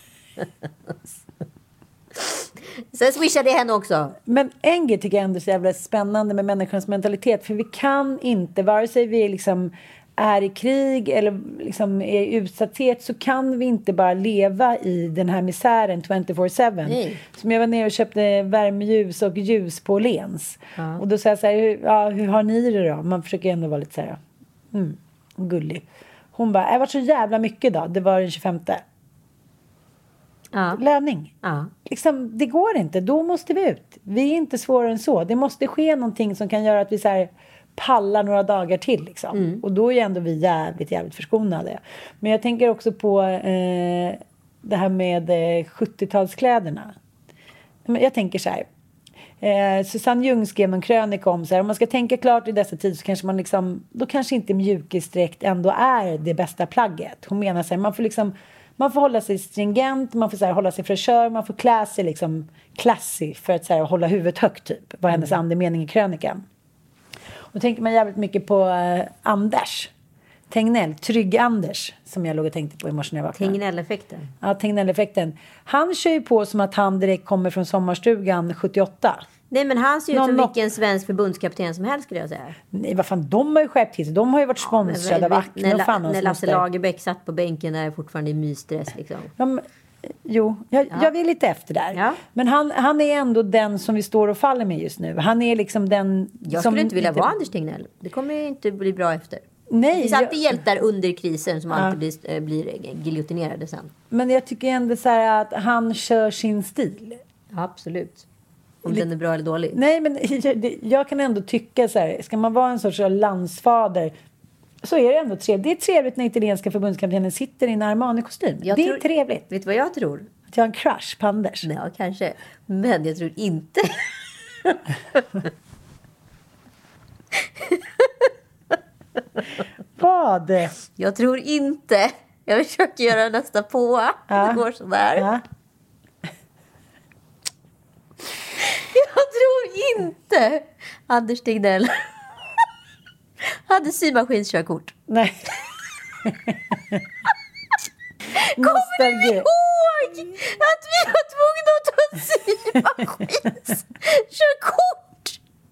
Sen swishade jag henne också. Men en grej tycker jag ändå är så jävla spännande med människans mentalitet. För vi kan inte, vare sig vi liksom är i krig eller liksom är i utsatthet, så kan vi inte bara leva i den här misären tjugofyra sju. Som jag var ner och köpte värmeljus och ljus på Lens. Ja. Och då säger jag så här, hur, ja, hur har ni det då? Man försöker ändå vara lite så här, mm, gullig. Hon bara, jag var så jävla mycket då. Det var den tjugofemte. Ja. Löning. Ja. Liksom, det går inte. Då måste vi ut. Vi är inte svårare än så. Det måste ske någonting som kan göra att vi så här pallar några dagar till. Liksom. Mm. Och då är ändå vi jävligt, jävligt förskonade. Men jag tänker också på eh, det här med eh, sjuttiotalskläderna. Jag tänker så här. Eh, Susanne Ljung skrev en krönika om så här, om man ska tänka klart i dessa tider så kanske man liksom, då kanske inte mjukisdräkt ändå är det bästa plagget. Hon menar så här, man får liksom man får hålla sig stringent, man får så här, hålla sig fräschör, man får klä sig liksom classy för att så här, hålla huvudet högt typ. Var hennes mm. andemening i krönikan. Och tänker man jävligt mycket på eh, Anders Tegnell, Trygg Anders, som jag låg och tänkte på i morse när jag vaknade. Tegnell-effekten. Ja, Tegnell-effekten. Han kör ju på som att han direkt kommer från sommarstugan sjuttioåtta. Nej, men han ser ju ut som Någon vilken svensk förbundskapten som helst skulle jag säga. Nej, vad fan, de har ju skärpt till sig. De har ju varit sponsrade ja, av Acne och fan. När Lasse Lagerbäck satt på bänken där fortfarande i mysdress liksom. Ja, men, jo, jag, ja. jag vill lite efter där. Ja. Men han, han är ändå den som vi står och faller med just nu. Han är liksom den jag som... skulle inte vilja inte... vara Anders Tegnell. Det kommer ju inte bli bra efter. Nej, det finns alltid jag... hjältar under krisen som ja. alltid blir, blir giljotinerade sen. Men jag tycker ändå så här att han kör sin stil. Ja, absolut. Om den är bra eller dålig. Nej, men jag, jag kan ändå tycka så här. Ska man vara en sorts landsfader, så är det ändå trevligt. Det är trevligt när italienska förbundskaptenen sitter i en Armani-kostym. Det tror, är trevligt. Vet du vad jag tror? Att jag har en crush på Anders. Ja, kanske. Men jag tror inte. Vad? Jag tror inte. Jag försöker göra nästa på. Ja. Det går sådär. Ja. Jag tror inte Anders Tegnell hade symaskinskörkort. Nej. Kommer du ihåg att vi var tvungna att ta symaskinskörkort?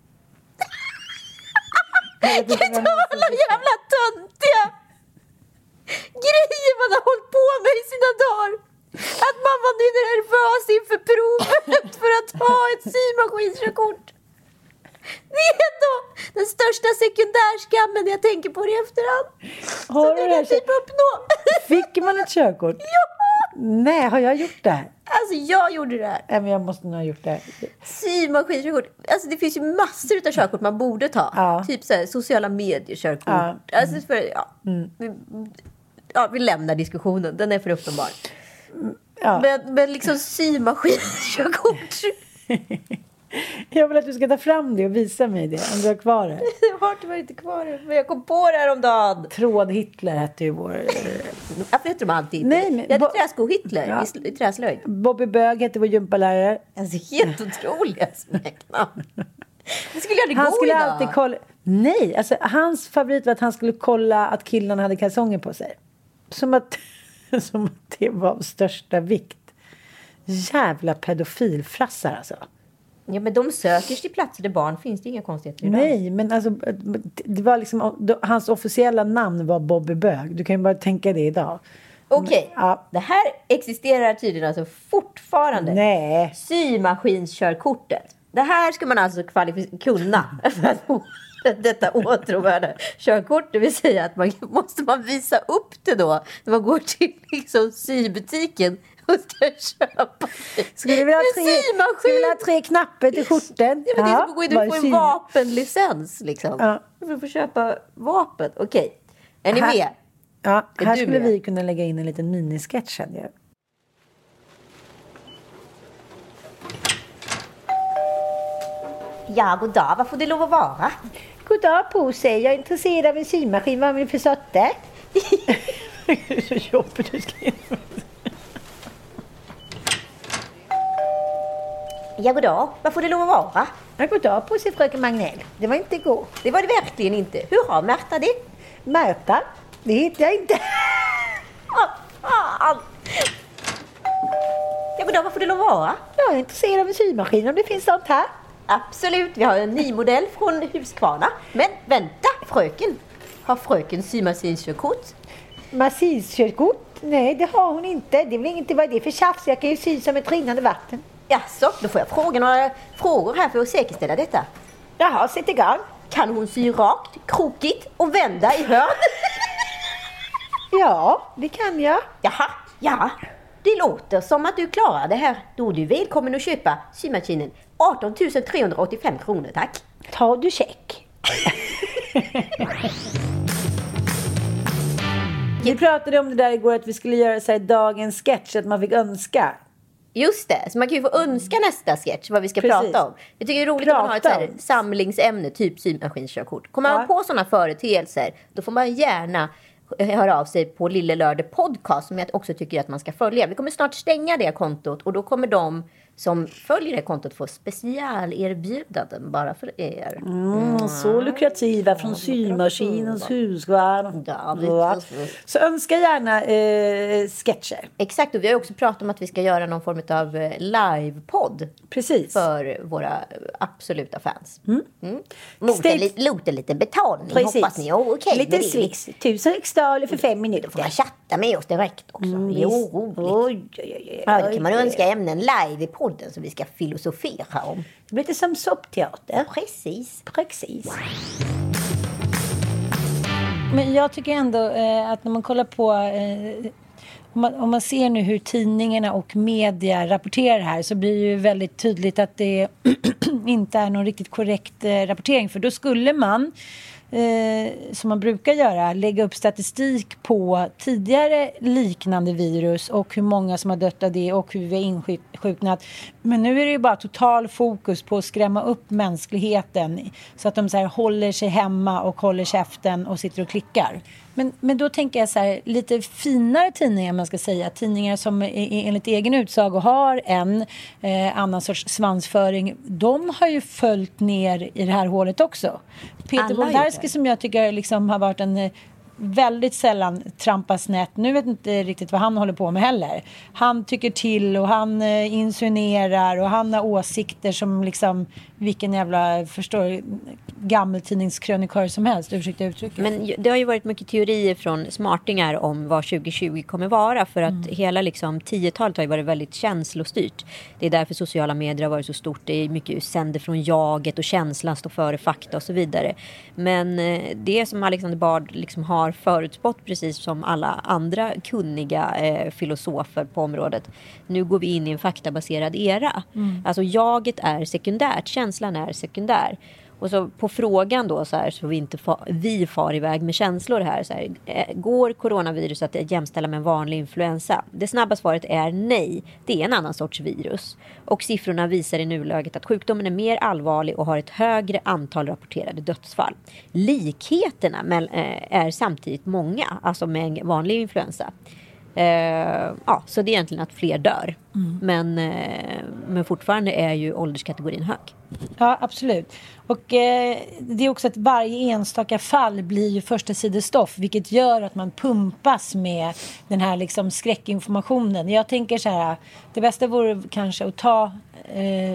Vilket alla jävla töntiga grejer man har hållit på med i sina dagar. Att man var nervös inför provet för att ha ett symaskinskörkort. Det är ändå den största sekundärskammen jag tänker på det i efterhand. Har som du kan typ uppnå. Fick man ett körkort? Ja! Nej, har jag gjort det? Alltså jag gjorde det här. Nej, men jag måste nog ha gjort det. Symaskinskörkort. Alltså det finns ju massor av körkort man borde ta. Ja. Typ så här, sociala medier-körkort. Ja. Alltså för, ja. Mm. Vi, ja, vi lämnar diskussionen. Den är för uppenbar. Ja. Men, men liksom symaskinskörkort. Jag vill att du ska ta fram det och visa mig det. Om du har kvar det. Jag har tyvärr inte kvar det. Men jag kom på det här om dagen. Tråd Hitler hette ju vår... Varför heter de alltid? Nej, men... Jag hade träsko Hitler ja. i, i träslöjd. Bobby Bög hette vår gympalärare. Alltså helt otroliga smeknamn. Det skulle jag aldrig han gå skulle idag. alltid kolla... Nej, alltså hans favorit var att han skulle kolla att killarna hade kalsonger på sig. Som att, som att det var av största vikt. Jävla pedofilfrassar alltså. Ja, men de söker sig till platser där barn finns. Det inga konstigheter idag. Nej, men alltså det var liksom, hans officiella namn var Bobby Bög. Du kan ju bara tänka det idag. Okej, okay. ja. Det här existerar tydligen alltså fortfarande. Nej. Symaskinskörkortet. Det här ska man alltså kvalific- kunna för att få detta åtråvärda körkort. Det vill säga att man måste man visa upp det då när man går till liksom sybutiken och ska köpa Skulle du vilja ha tre, skulle vilja ha tre knappar till skjorten? Ja, men det är som att gå in och få en syn. vapenlicens liksom. Ja. För att få köpa vapen. Okej, är ni Här- med? Ja, Är här du skulle med? vi kunna lägga in en liten minisketch. Känner jag. Ja, god dag. Vad får det lov att vara? God dag på sig. Jag är intresserad av en symaskin. Vad har ni för sorter? Så jobbigt du ska in. Ja, god dag. Vad får det lov att vara? Ja, god dag på sig fröken Magnell. Det var inte igår. Det var det verkligen inte. Hur har Märta det? Märta? Det hittar jag inte. Ah, fan. Ja, god dag. Vad får det lov att vara? Jag är intresserad av en symaskin om det finns sånt här. Absolut, vi har en ny modell från Husqvarna. Men vänta, fröken. Har fröken symaskinskörkort? Maskinskörkort? Nej, det har hon inte. Det är väl inget, vad är det för tjafs? Jag kan ju sy som ett rinnande vatten. Jaså, då får jag fråga några frågor här för att säkerställa detta. Jaha, sätt igång. Kan hon sy rakt, krokigt och vända i hörn? Ja, det kan jag. Jaha, ja. Det låter som att du klarar det här. Då är du välkommen att köpa symaskinen. arton tusen trehundraåttiofem kronor, tack. Tar du check? Vi pratade om det där igår att vi skulle göra så här dagens sketch, att man fick önska. Just det, så man kan ju få önska nästa sketch vad vi ska Precis. prata om. Jag tycker det är roligt att man har ett så här Prata om. samlingsämne, typ symaskinskörkort. Kommer man Ja. på sådana företeelser, då får man gärna höra av sig på Lille Lördag Podcast, som jag också tycker att man ska följa. Vi kommer snart stänga det kontot och då kommer de som följer det kontot få specialerbjudanden bara för er. Mm, så lukrativa från symaskinens Husqvarna. Ja, det- Ja. Så önska gärna eh, sketcher. Exakt, och vi har också pratat om att vi ska göra någon form av eh, livepodd Precis. för våra absoluta fans. Mm. Mot Stay- en li- mot en liten betalning. Precis. Hoppas ni är okej Lite med det. swix. Tusen riksdaler för fem Då minuter. får man chatta med oss direkt också. Mm, det är visst. roligt. Oj, oj, oj, Ja, då kan man oj. önska ämnen live i podden som vi ska filosofera om. Det blir lite som soppteater. Precis. Precis. Men jag tycker ändå eh, att när man kollar på... Eh, om, man, om man ser nu hur tidningarna och media rapporterar här så blir det ju väldigt tydligt att det inte är någon riktigt korrekt eh, rapportering. För då skulle man, eh, som man brukar göra, lägga upp statistik på tidigare liknande virus och hur många som har dött av det och hur vi har insjuknat. Men nu är det ju bara total fokus på att skrämma upp mänskligheten så att de så här håller sig hemma och håller käften och sitter och klickar. Men, men då tänker jag så här, lite finare tidningar man ska säga. Tidningar som är, enligt egen utsago har en eh, annan sorts svansföring. De har ju följt ner i det här hålet också. Peter Alla har gjort Wolodarski det. som jag tycker liksom har varit en... eh, väldigt sällan trampas snett. Nu vet jag inte riktigt vad han håller på med heller. Han tycker till och han eh, insinuerar och han har åsikter som liksom vilken jävla, förstår, gammeltidningskrönikör som helst. Ursäkta uttrycket. Men ju- det har ju varit mycket teorier från smartingar om vad tjugo tjugo kommer vara. För att hela liksom, tiotalet har ju varit väldigt känslostyrt. Det är därför sociala medier har varit så stort. Det är mycket sänder från jaget och känslan står före fakta och så vidare. Men eh, det som Alexander Bard liksom har förutspått, precis som alla andra kunniga eh, filosofer på området. Nu går vi in i en faktabaserad era. Alltså jaget är sekundärt, känslan är sekundär. Och så på frågan då så här, så vi inte fa, vi far iväg med känslor här, så här eh, går coronavirus att jämställa med en vanlig influensa? Det snabba svaret är nej. Det är en annan sorts virus. Och siffrorna visar i nuläget att sjukdomen är mer allvarlig och har ett högre antal rapporterade dödsfall. Likheterna med, eh, är samtidigt många, alltså med en vanlig influensa. Uh, ja, så det är egentligen att fler dör. Mm. Men, uh, men fortfarande är ju ålderskategorin hög. Ja, absolut. Och eh, det är också att varje enstaka fall blir ju första sidestoff, vilket gör att man pumpas med den här liksom skräckinformationen. Jag tänker så här, det bästa vore kanske att ta eh,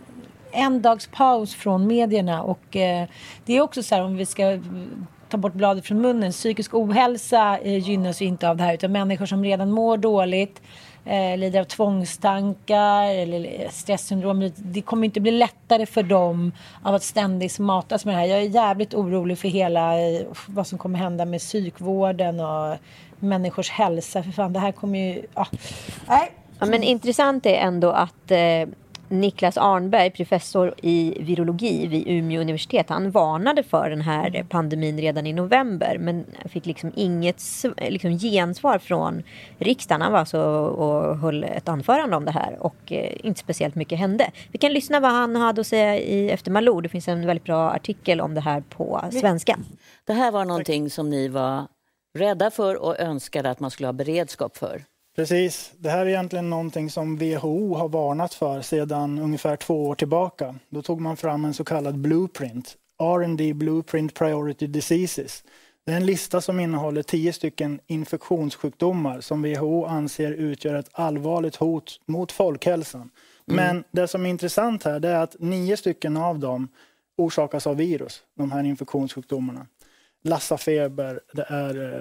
en dags paus från medierna och eh, det är också så här om vi ska ta bort bladet från munnen. Psykisk ohälsa eh, gynnas ju inte av det här, utan människor som redan mår dåligt, eh, lider av tvångstankar eller stresssyndrom. Det kommer inte bli lättare för dem av att ständigt matas med det här. Jag är jävligt orolig för hela eh, vad som kommer hända med psykvården och människors hälsa. För fan, det här kommer ju... Ja. Nej. Ja, men intressant är ändå att eh, Niklas Arnberg, professor i virologi vid Umeå universitet, han varnade för den här pandemin redan i november, men fick liksom inget liksom gensvar från riksdagen. Han var alltså och höll ett anförande om det här och eh, inte speciellt mycket hände. Vi kan lyssna vad han hade att säga i Efter Malou. Det finns en väldigt bra artikel om det här på svenska. Det här var någonting som ni var rädda för och önskade att man skulle ha beredskap för. Precis. Det här är egentligen någonting som W H O har varnat för sedan ungefär två år tillbaka. Då tog man fram en så kallad blueprint, R and D Blueprint Priority Diseases. Det är en lista som innehåller tio stycken infektionssjukdomar som W H O anser utgör ett allvarligt hot mot folkhälsan. Mm. Men det som är intressant här, det är att nio stycken av dem orsakas av virus, de här infektionssjukdomarna. Lassafeber, det är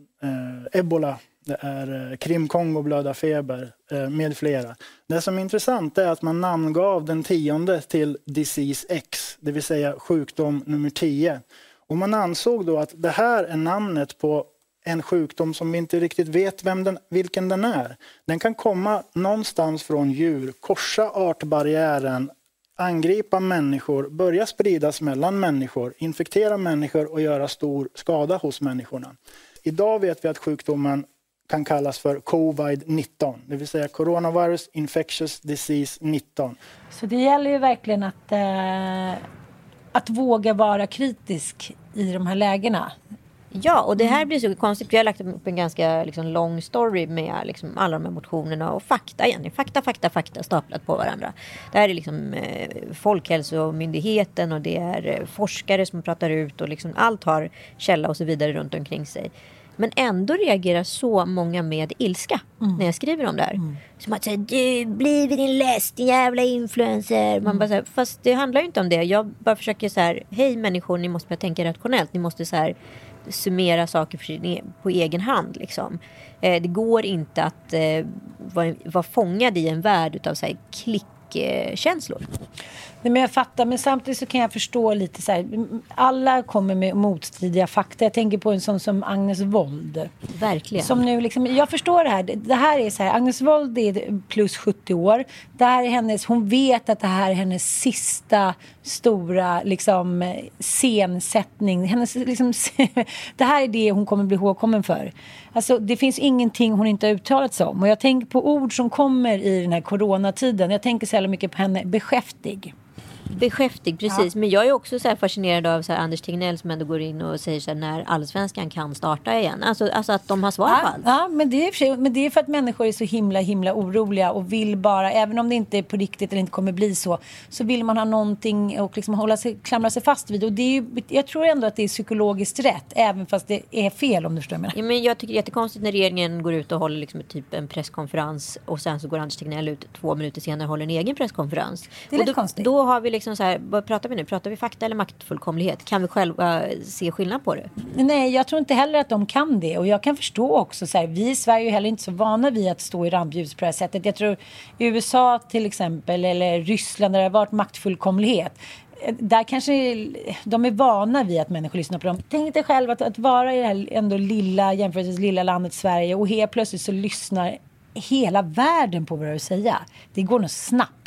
eh, ebola, det är eh, Krim-Kongo-blödarfeber eh, med flera. Det som är intressant är att man namngav den tionde till Disease X, det vill säga sjukdom nummer tio. Och man ansåg då att det här är namnet på en sjukdom som vi inte riktigt vet vem den, vilken den är. Den kan komma någonstans från djur, korsa artbarriären, angripa människor, börja spridas mellan människor, infektera människor och göra stor skada hos människorna. Idag vet vi att sjukdomen kan kallas för covid nitton, det vill säga Coronavirus Infectious Disease nitton. Så det gäller ju verkligen att, eh, att våga vara kritisk i de här lägena. Ja, och det här blir så konstigt. Vi har lagt upp en ganska liksom, lång story med liksom, alla de här motionerna och fakta igen. Fakta, fakta, fakta staplat på varandra. Det här är liksom eh, Folkhälsomyndigheten och det är eh, forskare som pratar ut och liksom, allt har källa och så vidare runt omkring sig. Men ändå reagerar så många med ilska mm. när jag skriver om det här. Mm. Som att säga, du blir din läst, jävla influencer. Man mm. bara så här, fast det handlar ju inte om det. Jag bara försöker så här, hej människor, ni måste börja tänka rationellt. Ni måste så här summera saker för sin, på egen hand liksom. Eh, det går inte att eh, vara, vara fångad i en värld utav så här klickkänslor. Nej, men jag fattar, men samtidigt så kan jag förstå lite så här, alla kommer med motstridiga fakta. Jag tänker på en sån som Agnes Wold. Verkligen. Som nu liksom, jag förstår det här. Det här är så här, Agnes Wold är plus sjuttio år. Det här är hennes, hon vet att det här är hennes sista stora liksom scensättning. Hennes liksom, det här är det hon kommer bli ihågkommen för. Alltså det finns ingenting hon inte har uttalat sig om. Och jag tänker på ord som kommer i den här coronatiden. Jag tänker så mycket på henne, beskäftig. Beskäftig, precis. Ja. Men jag är också så här fascinerad av så här Anders Tegnell som ändå går in och säger så här, när Allsvenskan kan starta igen. Alltså, alltså att de har svar ja, på allt. Ja, men det, är för sig, men det är för att människor är så himla, himla oroliga och vill bara, även om det inte är på riktigt eller inte kommer bli så, så vill man ha någonting och liksom hålla sig, klamra sig fast vid. Och det är ju, jag tror ändå att det är psykologiskt rätt, även fast det är fel om du förstår mig. Ja, men jag tycker det är jättekonstigt när regeringen går ut och håller liksom typ en presskonferens och sen så går Anders Tegnell ut två minuter senare och håller en egen presskonferens. Det är och lite då, konstigt. Då har vi liksom så här, vad pratar vi nu? Pratar vi fakta eller maktfullkomlighet? Kan vi själva se skillnad på det? Nej, jag tror inte heller att de kan det. Och jag kan förstå också, så här, vi i Sverige är heller inte så vana vid att stå i rampljus på det här sättet. Jag tror i U S A till exempel, eller Ryssland där det har varit maktfullkomlighet. Där kanske de är vana vid att människor lyssnar på dem. Tänk dig själv att, att vara i det här ändå lilla, jämförelsevis lilla landet Sverige och helt plötsligt så lyssnar hela världen på vad du har att säga. Det går nog snabbt.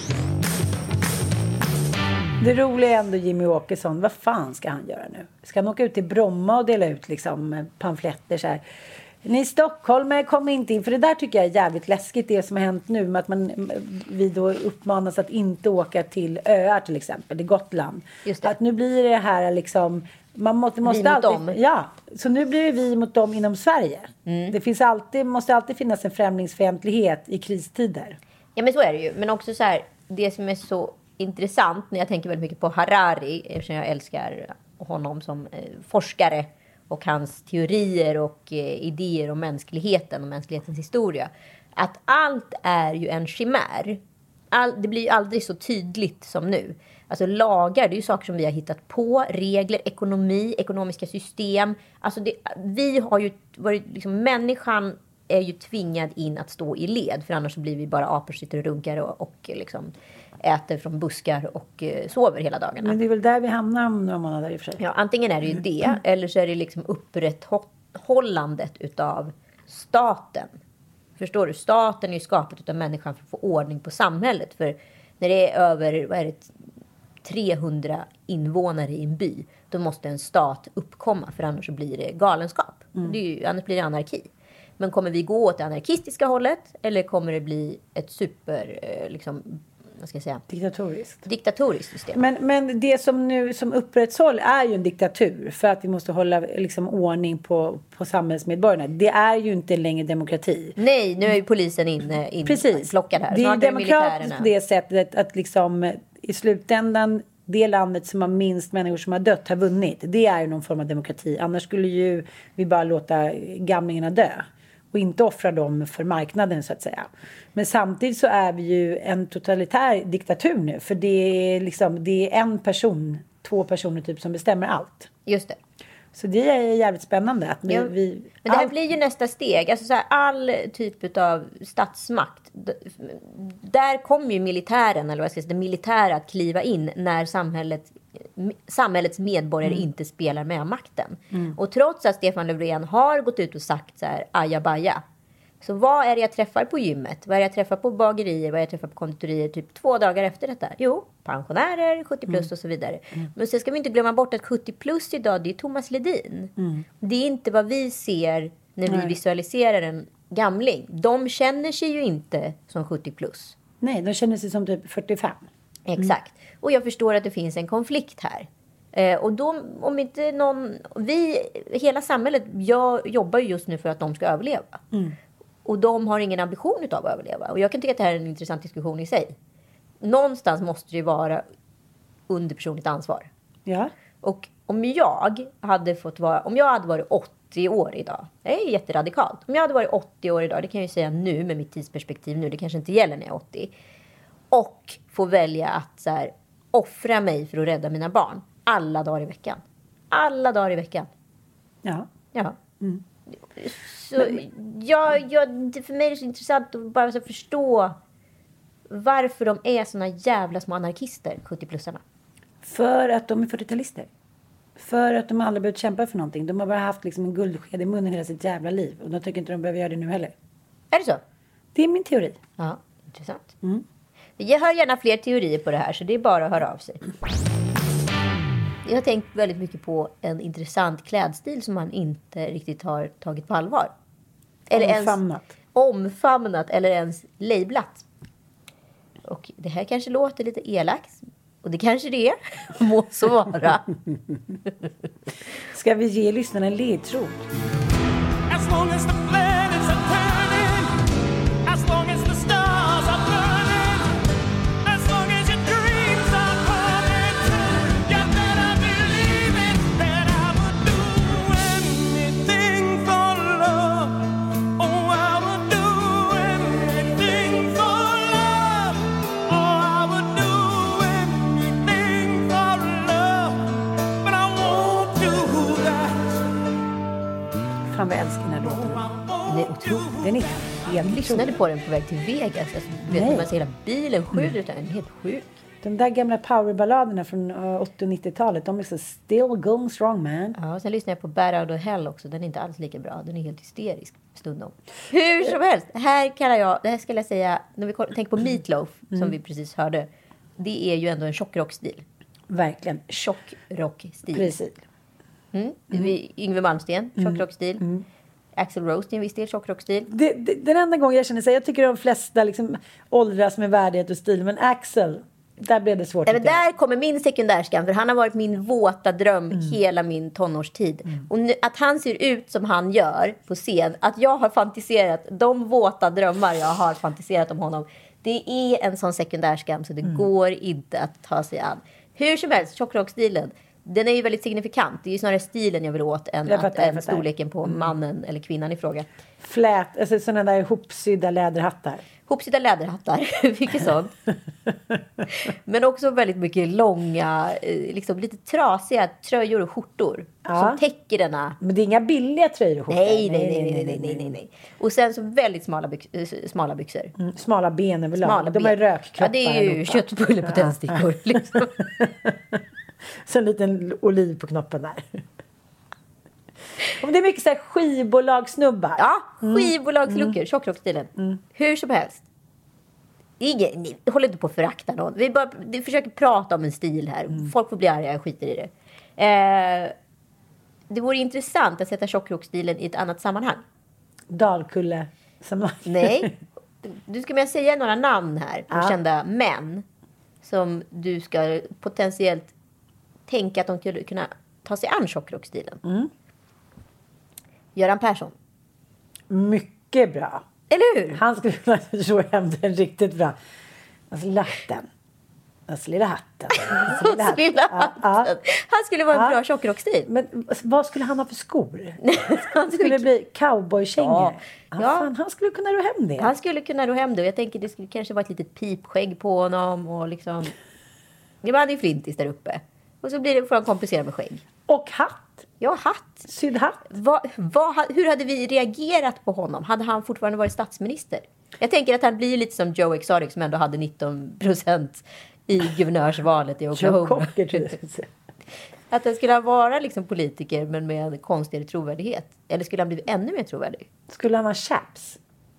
Det roliga är ändå Jimmy Åkesson. Vad fan ska han göra nu? Ska han åka ut till Bromma och dela ut liksom pamfletter så här? Ni Stockholm kommer inte in. För det där tycker jag är jävligt läskigt. Det som har hänt nu med att man, vi då uppmanas att inte åka till öar till exempel. Det är Gotland. Just det. Att nu blir det här liksom... Man måste, måste vi mot alltid, dem. Ja, så nu blir det vi mot dem inom Sverige. Mm. Det finns alltid, måste alltid finnas en främlingsfientlighet i kristider. Ja, men så är det ju. Men också så här, det som är så intressant när jag tänker väldigt mycket på Harari, eftersom jag älskar honom som eh, forskare och hans teorier och eh, idéer om mänskligheten och mänsklighetens historia, att allt är ju en chimär. All, det blir ju aldrig så tydligt som nu. Alltså lagar, det är ju saker som vi har hittat på, regler, ekonomi, ekonomiska system. Alltså det, vi har ju varit, liksom, människan är ju tvingad in att stå i led, för annars så blir vi bara apor, sitter och runkar och, och liksom äter från buskar och eh, sover hela dagarna. Men det är väl där vi hamnar om några månader i och för sig. Ja, antingen är det ju det, mm. eller så är det liksom upprätthållandet utav staten Förstår du? Staten är ju skapat av människan för att få ordning på samhället. För när det är över vad är det, trehundra invånare i en by, då måste en stat uppkomma, för annars så blir det galenskap. Mm. Det är ju, annars blir det anarki. Men kommer vi gå åt det anarkistiska hållet, eller kommer det bli ett super, liksom, vad ska jag säga? Diktatoriskt. Diktatoriskt system. Men, men det som nu som upprätthåll är ju en diktatur, för att vi måste hålla liksom ordning på, på samhällsmedborgarna. Det är ju inte längre demokrati. Nej, nu är ju polisen inne in, Precis. plockad här. Det är Snart demokratiskt på det sättet att liksom i slutändan det landet som har minst människor som har dött har vunnit. Det är ju någon form av demokrati. Annars skulle ju vi bara låta gamlingarna dö. Och inte offra dem för marknaden så att säga. Men samtidigt så är vi ju en totalitär diktatur nu. För det är, liksom, det är en person, två personer typ som bestämmer allt. Just det. Så det är jävligt spännande. Att vi, ja. vi, Men det här allt... blir ju nästa steg. Alltså så här, all typ av statsmakt. Där kommer ju militären, eller vad ska jag säga, det militära att kliva in när samhället, samhällets medborgare mm. inte spelar med makten. Mm. Och trots att Stefan Löfven har gått ut och sagt så här, ajabaja. Så vad är det jag träffar på gymmet? Vad är det jag träffar på bagerier? Vad är det jag träffar på konditorier typ två dagar efter detta? Jo, pensionärer, sjuttio plus mm. och så vidare. Mm. Men sen ska vi inte glömma bort att sjuttio plus idag, det är Thomas Ledin. Mm. Det är inte vad vi ser när vi Nej. visualiserar en gamling. De känner sig ju inte som sjuttio plus. Nej, de känner sig som typ fyrtiofem. Exakt. Mm. Och jag förstår att det finns en konflikt här. Eh, och då, om inte någon... Vi, hela samhället, jag jobbar ju just nu för att de ska överleva. Mm. Och de har ingen ambition av att överleva. Och jag kan tycka att det här är en intressant diskussion i sig. Någonstans måste det vara under personligt ansvar. Ja. Och om jag hade fått vara... Om jag hade varit åttio år idag. Det är jätteradikalt. Om jag hade varit åttio år idag. Det kan jag ju säga nu med mitt tidsperspektiv nu. Det kanske inte gäller när jag är åttio. Och få välja att så här, offra mig för att rädda mina barn. Alla dagar i veckan. Alla dagar i veckan. Ja. Ja. Mm. Så men, jag, jag, för mig är det så intressant att bara så förstå varför de är såna jävla små anarkister, sjuttio-plussarna. För att de är fyrtiotalister. För att de aldrig behövt kämpa för någonting. De har bara haft liksom en guldsked i munnen hela sitt jävla liv. Och de tycker inte de behöver göra det nu heller. Är det så? Det är min teori. Ja, intressant. Mm. Jag hör gärna fler teorier på det här, så det är bara att höra av sig. Jag har tänkt väldigt mycket på en intressant klädstil som man inte riktigt har tagit på allvar. Eller omfamnat. Ens omfamnat eller ens lablat. Och det här kanske låter lite elakt. Och det kanske det är. Må så vara. Ska vi ge lyssnarna en ledtråd? As long as the planets are turning, as long as the stars are burning, as long as your dreams are coming true, you better believe it, that I would do anything for love. Oh, I would do anything for love. Oh, I would do anything for love, but I won't do that. Fan vad jag älskar den här låten. Den är otrolig. Den är Jag lyssnade på den på väg till Vegas. Alltså, vet du, man ser hela bilen sjuder utan den är helt sjuk. De där gamla powerballaderna från åttio- och nittiotalet, de är så still going strong, man. Ja, sen lyssnade jag på Bad Out of Hell också. Den är inte alls lika bra. Den är helt hysterisk stundom. Hur som helst. Här kallar jag, det här skulle jag säga, när vi tänker på Meatloaf, mm. som vi precis hörde. Det är ju ändå en tjockrockstil. Verkligen. Tjockrockstil. Precis. Mm. Mm. Yngwie Malmsteen, tjockrockstil. Mm. Axl Rose i en viss del tjockrockstil. Det, det, den enda gången jag känner sig, jag tycker de flesta liksom åldras med värdighet och stil, men Axl, där blev det svårt. Även där kommer min sekundärskam, för han har varit min våta dröm mm. hela min tonårstid. Mm. Och nu, att han ser ut som han gör på scen, att jag har fantiserat de våta drömmar jag har fantiserat om honom, det är en sån sekundärskam så det mm. går inte att ta sig an. Hur som helst, tjockrockstilen, den är ju väldigt signifikant. Det är ju snarare stilen jag vill åt än, jag fattar, att, än storleken på mm. mannen eller kvinnan i fråga. Flät, alltså sådana där hopsydda läderhattar. Hopsydda läderhattar, mycket sånt. Men också väldigt mycket långa, liksom lite trasiga tröjor och skjortor. Ja. Som täcker denna. Men det är inga billiga tröjor och skjortor. Nej, nej, nej, nej, nej, nej, nej, nej. Och sen så väldigt smala, byx- smala byxor. Mm, smala ben överlag. Smala De har ben. rökkroppar. Ja, det är ju köttbulle på tändstickor. Liksom. Så en liten oliv på knoppen där. Om det är mycket så här skivbolagssnubbar. Ja, skivbolagsluckor, mm. tjockrockstilen. Mm. Hur som helst. Ingen, ni håller inte på att förakta någon. Vi, bara, vi försöker prata om en stil här. Mm. Folk får bli arga, jag skiter i det. Eh, det vore intressant att sätta tjockrockstilen i ett annat sammanhang. Dalkulle. Som... Nej. Du ska med säga några namn här på ja. kända män som du ska potentiellt tänka att de skulle kunna ta sig an tjockrockstilen. Mm. Göran Persson. Mycket bra. Eller hur? Han skulle kunna ro hem den riktigt bra. Alltså latten. Alltså lilla hatten. Alltså, lilla hatten. lilla hatten. Ja, ja. Han skulle vara en ja. bra tjockrockstil. Men vad skulle han ha för skor? Han skulle bli cowboykängor. Ja. Ja. Fan, han skulle kunna ro hem det. Han skulle kunna ro hem det. Jag tänker det skulle kanske vara ett litet pipskägg på honom. Och liksom... Det var ju flintis där uppe. Och så blir det, får han komplicera med skägg. Och hatt. Ja, hatt. Sydd hatt. Va, va, hur hade vi reagerat på honom? Hade han fortfarande varit statsminister? Jag tänker att han blir lite som Joe Exotic som ändå hade nitton procent i guvernörsvalet i Oklahoma. Att han skulle vara liksom politiker men med en konstigare trovärdighet. Eller skulle han bli ännu mer trovärdig? Skulle han ha chaps?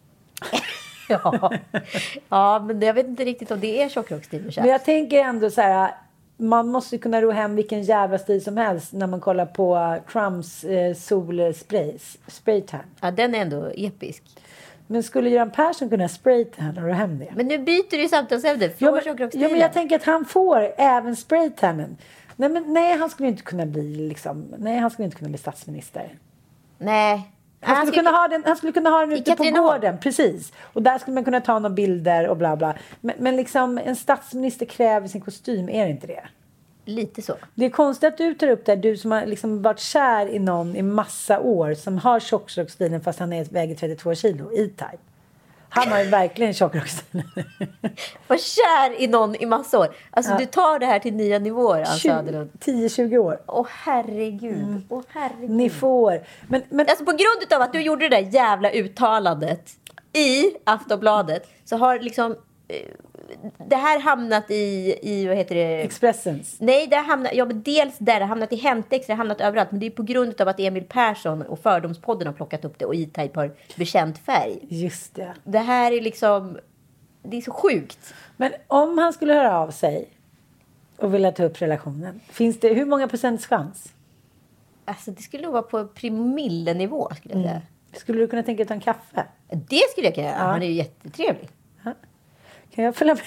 ja. ja, men jag vet inte riktigt om det är tjockrockstil med chaps. Men jag tänker ändå så här... Man måste kunna ro hem vilken jävla stil som helst när man kollar på Trumps eh, solsprays. Spraytan. Ja, den är ändå episk. Men skulle Göran Persson kunna spraytan och ro hem det? Men nu byter du ju samtalsämne. Ja, men, ja, men jag tänker att han får även spraytannen. Nej, men nej, han skulle inte kunna bli liksom... Nej, han skulle inte kunna bli statsminister. Nej. Han skulle, han skulle, kunna, ha den, han skulle kunna ha den ute på gården, precis. Och där skulle man kunna ta några bilder och bla bla. Men, men liksom en statsminister kräver sin kostym, är det inte det? Lite så. Det är konstigt att du tar upp det, du som har liksom varit kär i någon i massa år, som har tjockrockstilen fast han är väger trettiotvå kilo, E-Type. Han har ju verkligen tjockrockstilen. Var kär i någon i massa år. Alltså ja. Du tar det här till nya nivåer. Alltså, tio tjugo år. Åh herregud. Mm. Åh herregud. Ni får. Men, men... Alltså på grund av att du gjorde det där jävla uttalandet i Aftonbladet så har liksom det här hamnat i, i vad heter det? Expressens. Nej, det har hamnat, ja, men dels där, det har hamnat i Hemtex, det har hamnat överallt. Men det är på grund av att Emil Persson och Fördomspodden har plockat upp det och E-Type har bekänt färg. Just det. Det här är liksom, det är så sjukt. Men om han skulle höra av sig och vilja ta upp relationen, finns det, hur många procents chans? Alltså det skulle nog vara på promillenivå skulle jag säga. Mm. Skulle du kunna tänka dig att ta en kaffe? Det skulle jag kunna göra, ja. Han är ju jättetrevlig. Ja. Kan jag följa med?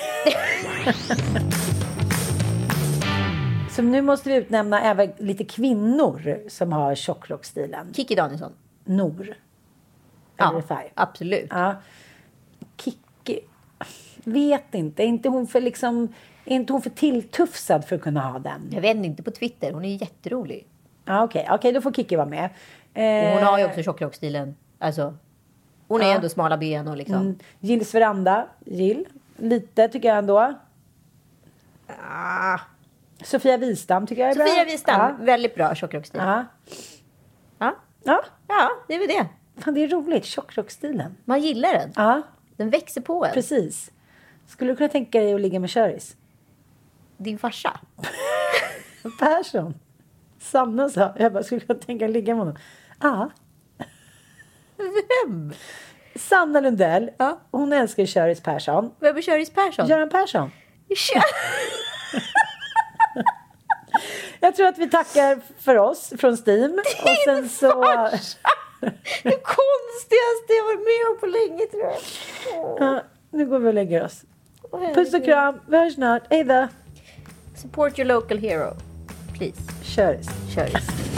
Så nu måste vi utnämna även lite kvinnor som har tjockrockstilen. Kikki Danielsson. Nor. Ja, absolut. Ja. Kikki. Vet inte. Är inte hon för liksom... Är inte hon för tilltufsad för att kunna ha den? Jag vet inte, på Twitter. Hon är ju jätterolig. Ja, okej. Okay. Okej, okay, då får Kikki vara med. Eh... Och hon har ju också tjockrockstilen. Alltså... Hon är ja. ändå smala ben och liksom... Mm. Gills veranda. Gill. Lite tycker jag ändå. Ah. Sofia Wistam tycker jag är Sofia bra. Sofia Wistam. Ja. Väldigt bra tjockrockstil. Ja. Ja. Ja. Ja, det är väl det. Fan, det är roligt. Tjockrockstilen. Man gillar den. Ja. Den växer på en. Precis. Skulle du kunna tänka dig att ligga med Köris? Din farsa. Persson. Sanna sa. Jag bara, skulle kunna tänka dig ligga med honom? Ja. Vem? Sanna Lundell. Ja. Hon älskar Köris Persson. Vem är Köris Persson? Göran Persson. Kör. Jag tror att vi tackar för oss från Steam. Din och sen så... farsa. Det konstigaste jag varit med om på länge, tror jag. Oh. Ja, nu går vi och lägger oss. Oh, puss och kram. Vi hörs snart. Hej då. Support your local hero. Please. Köris. Köris.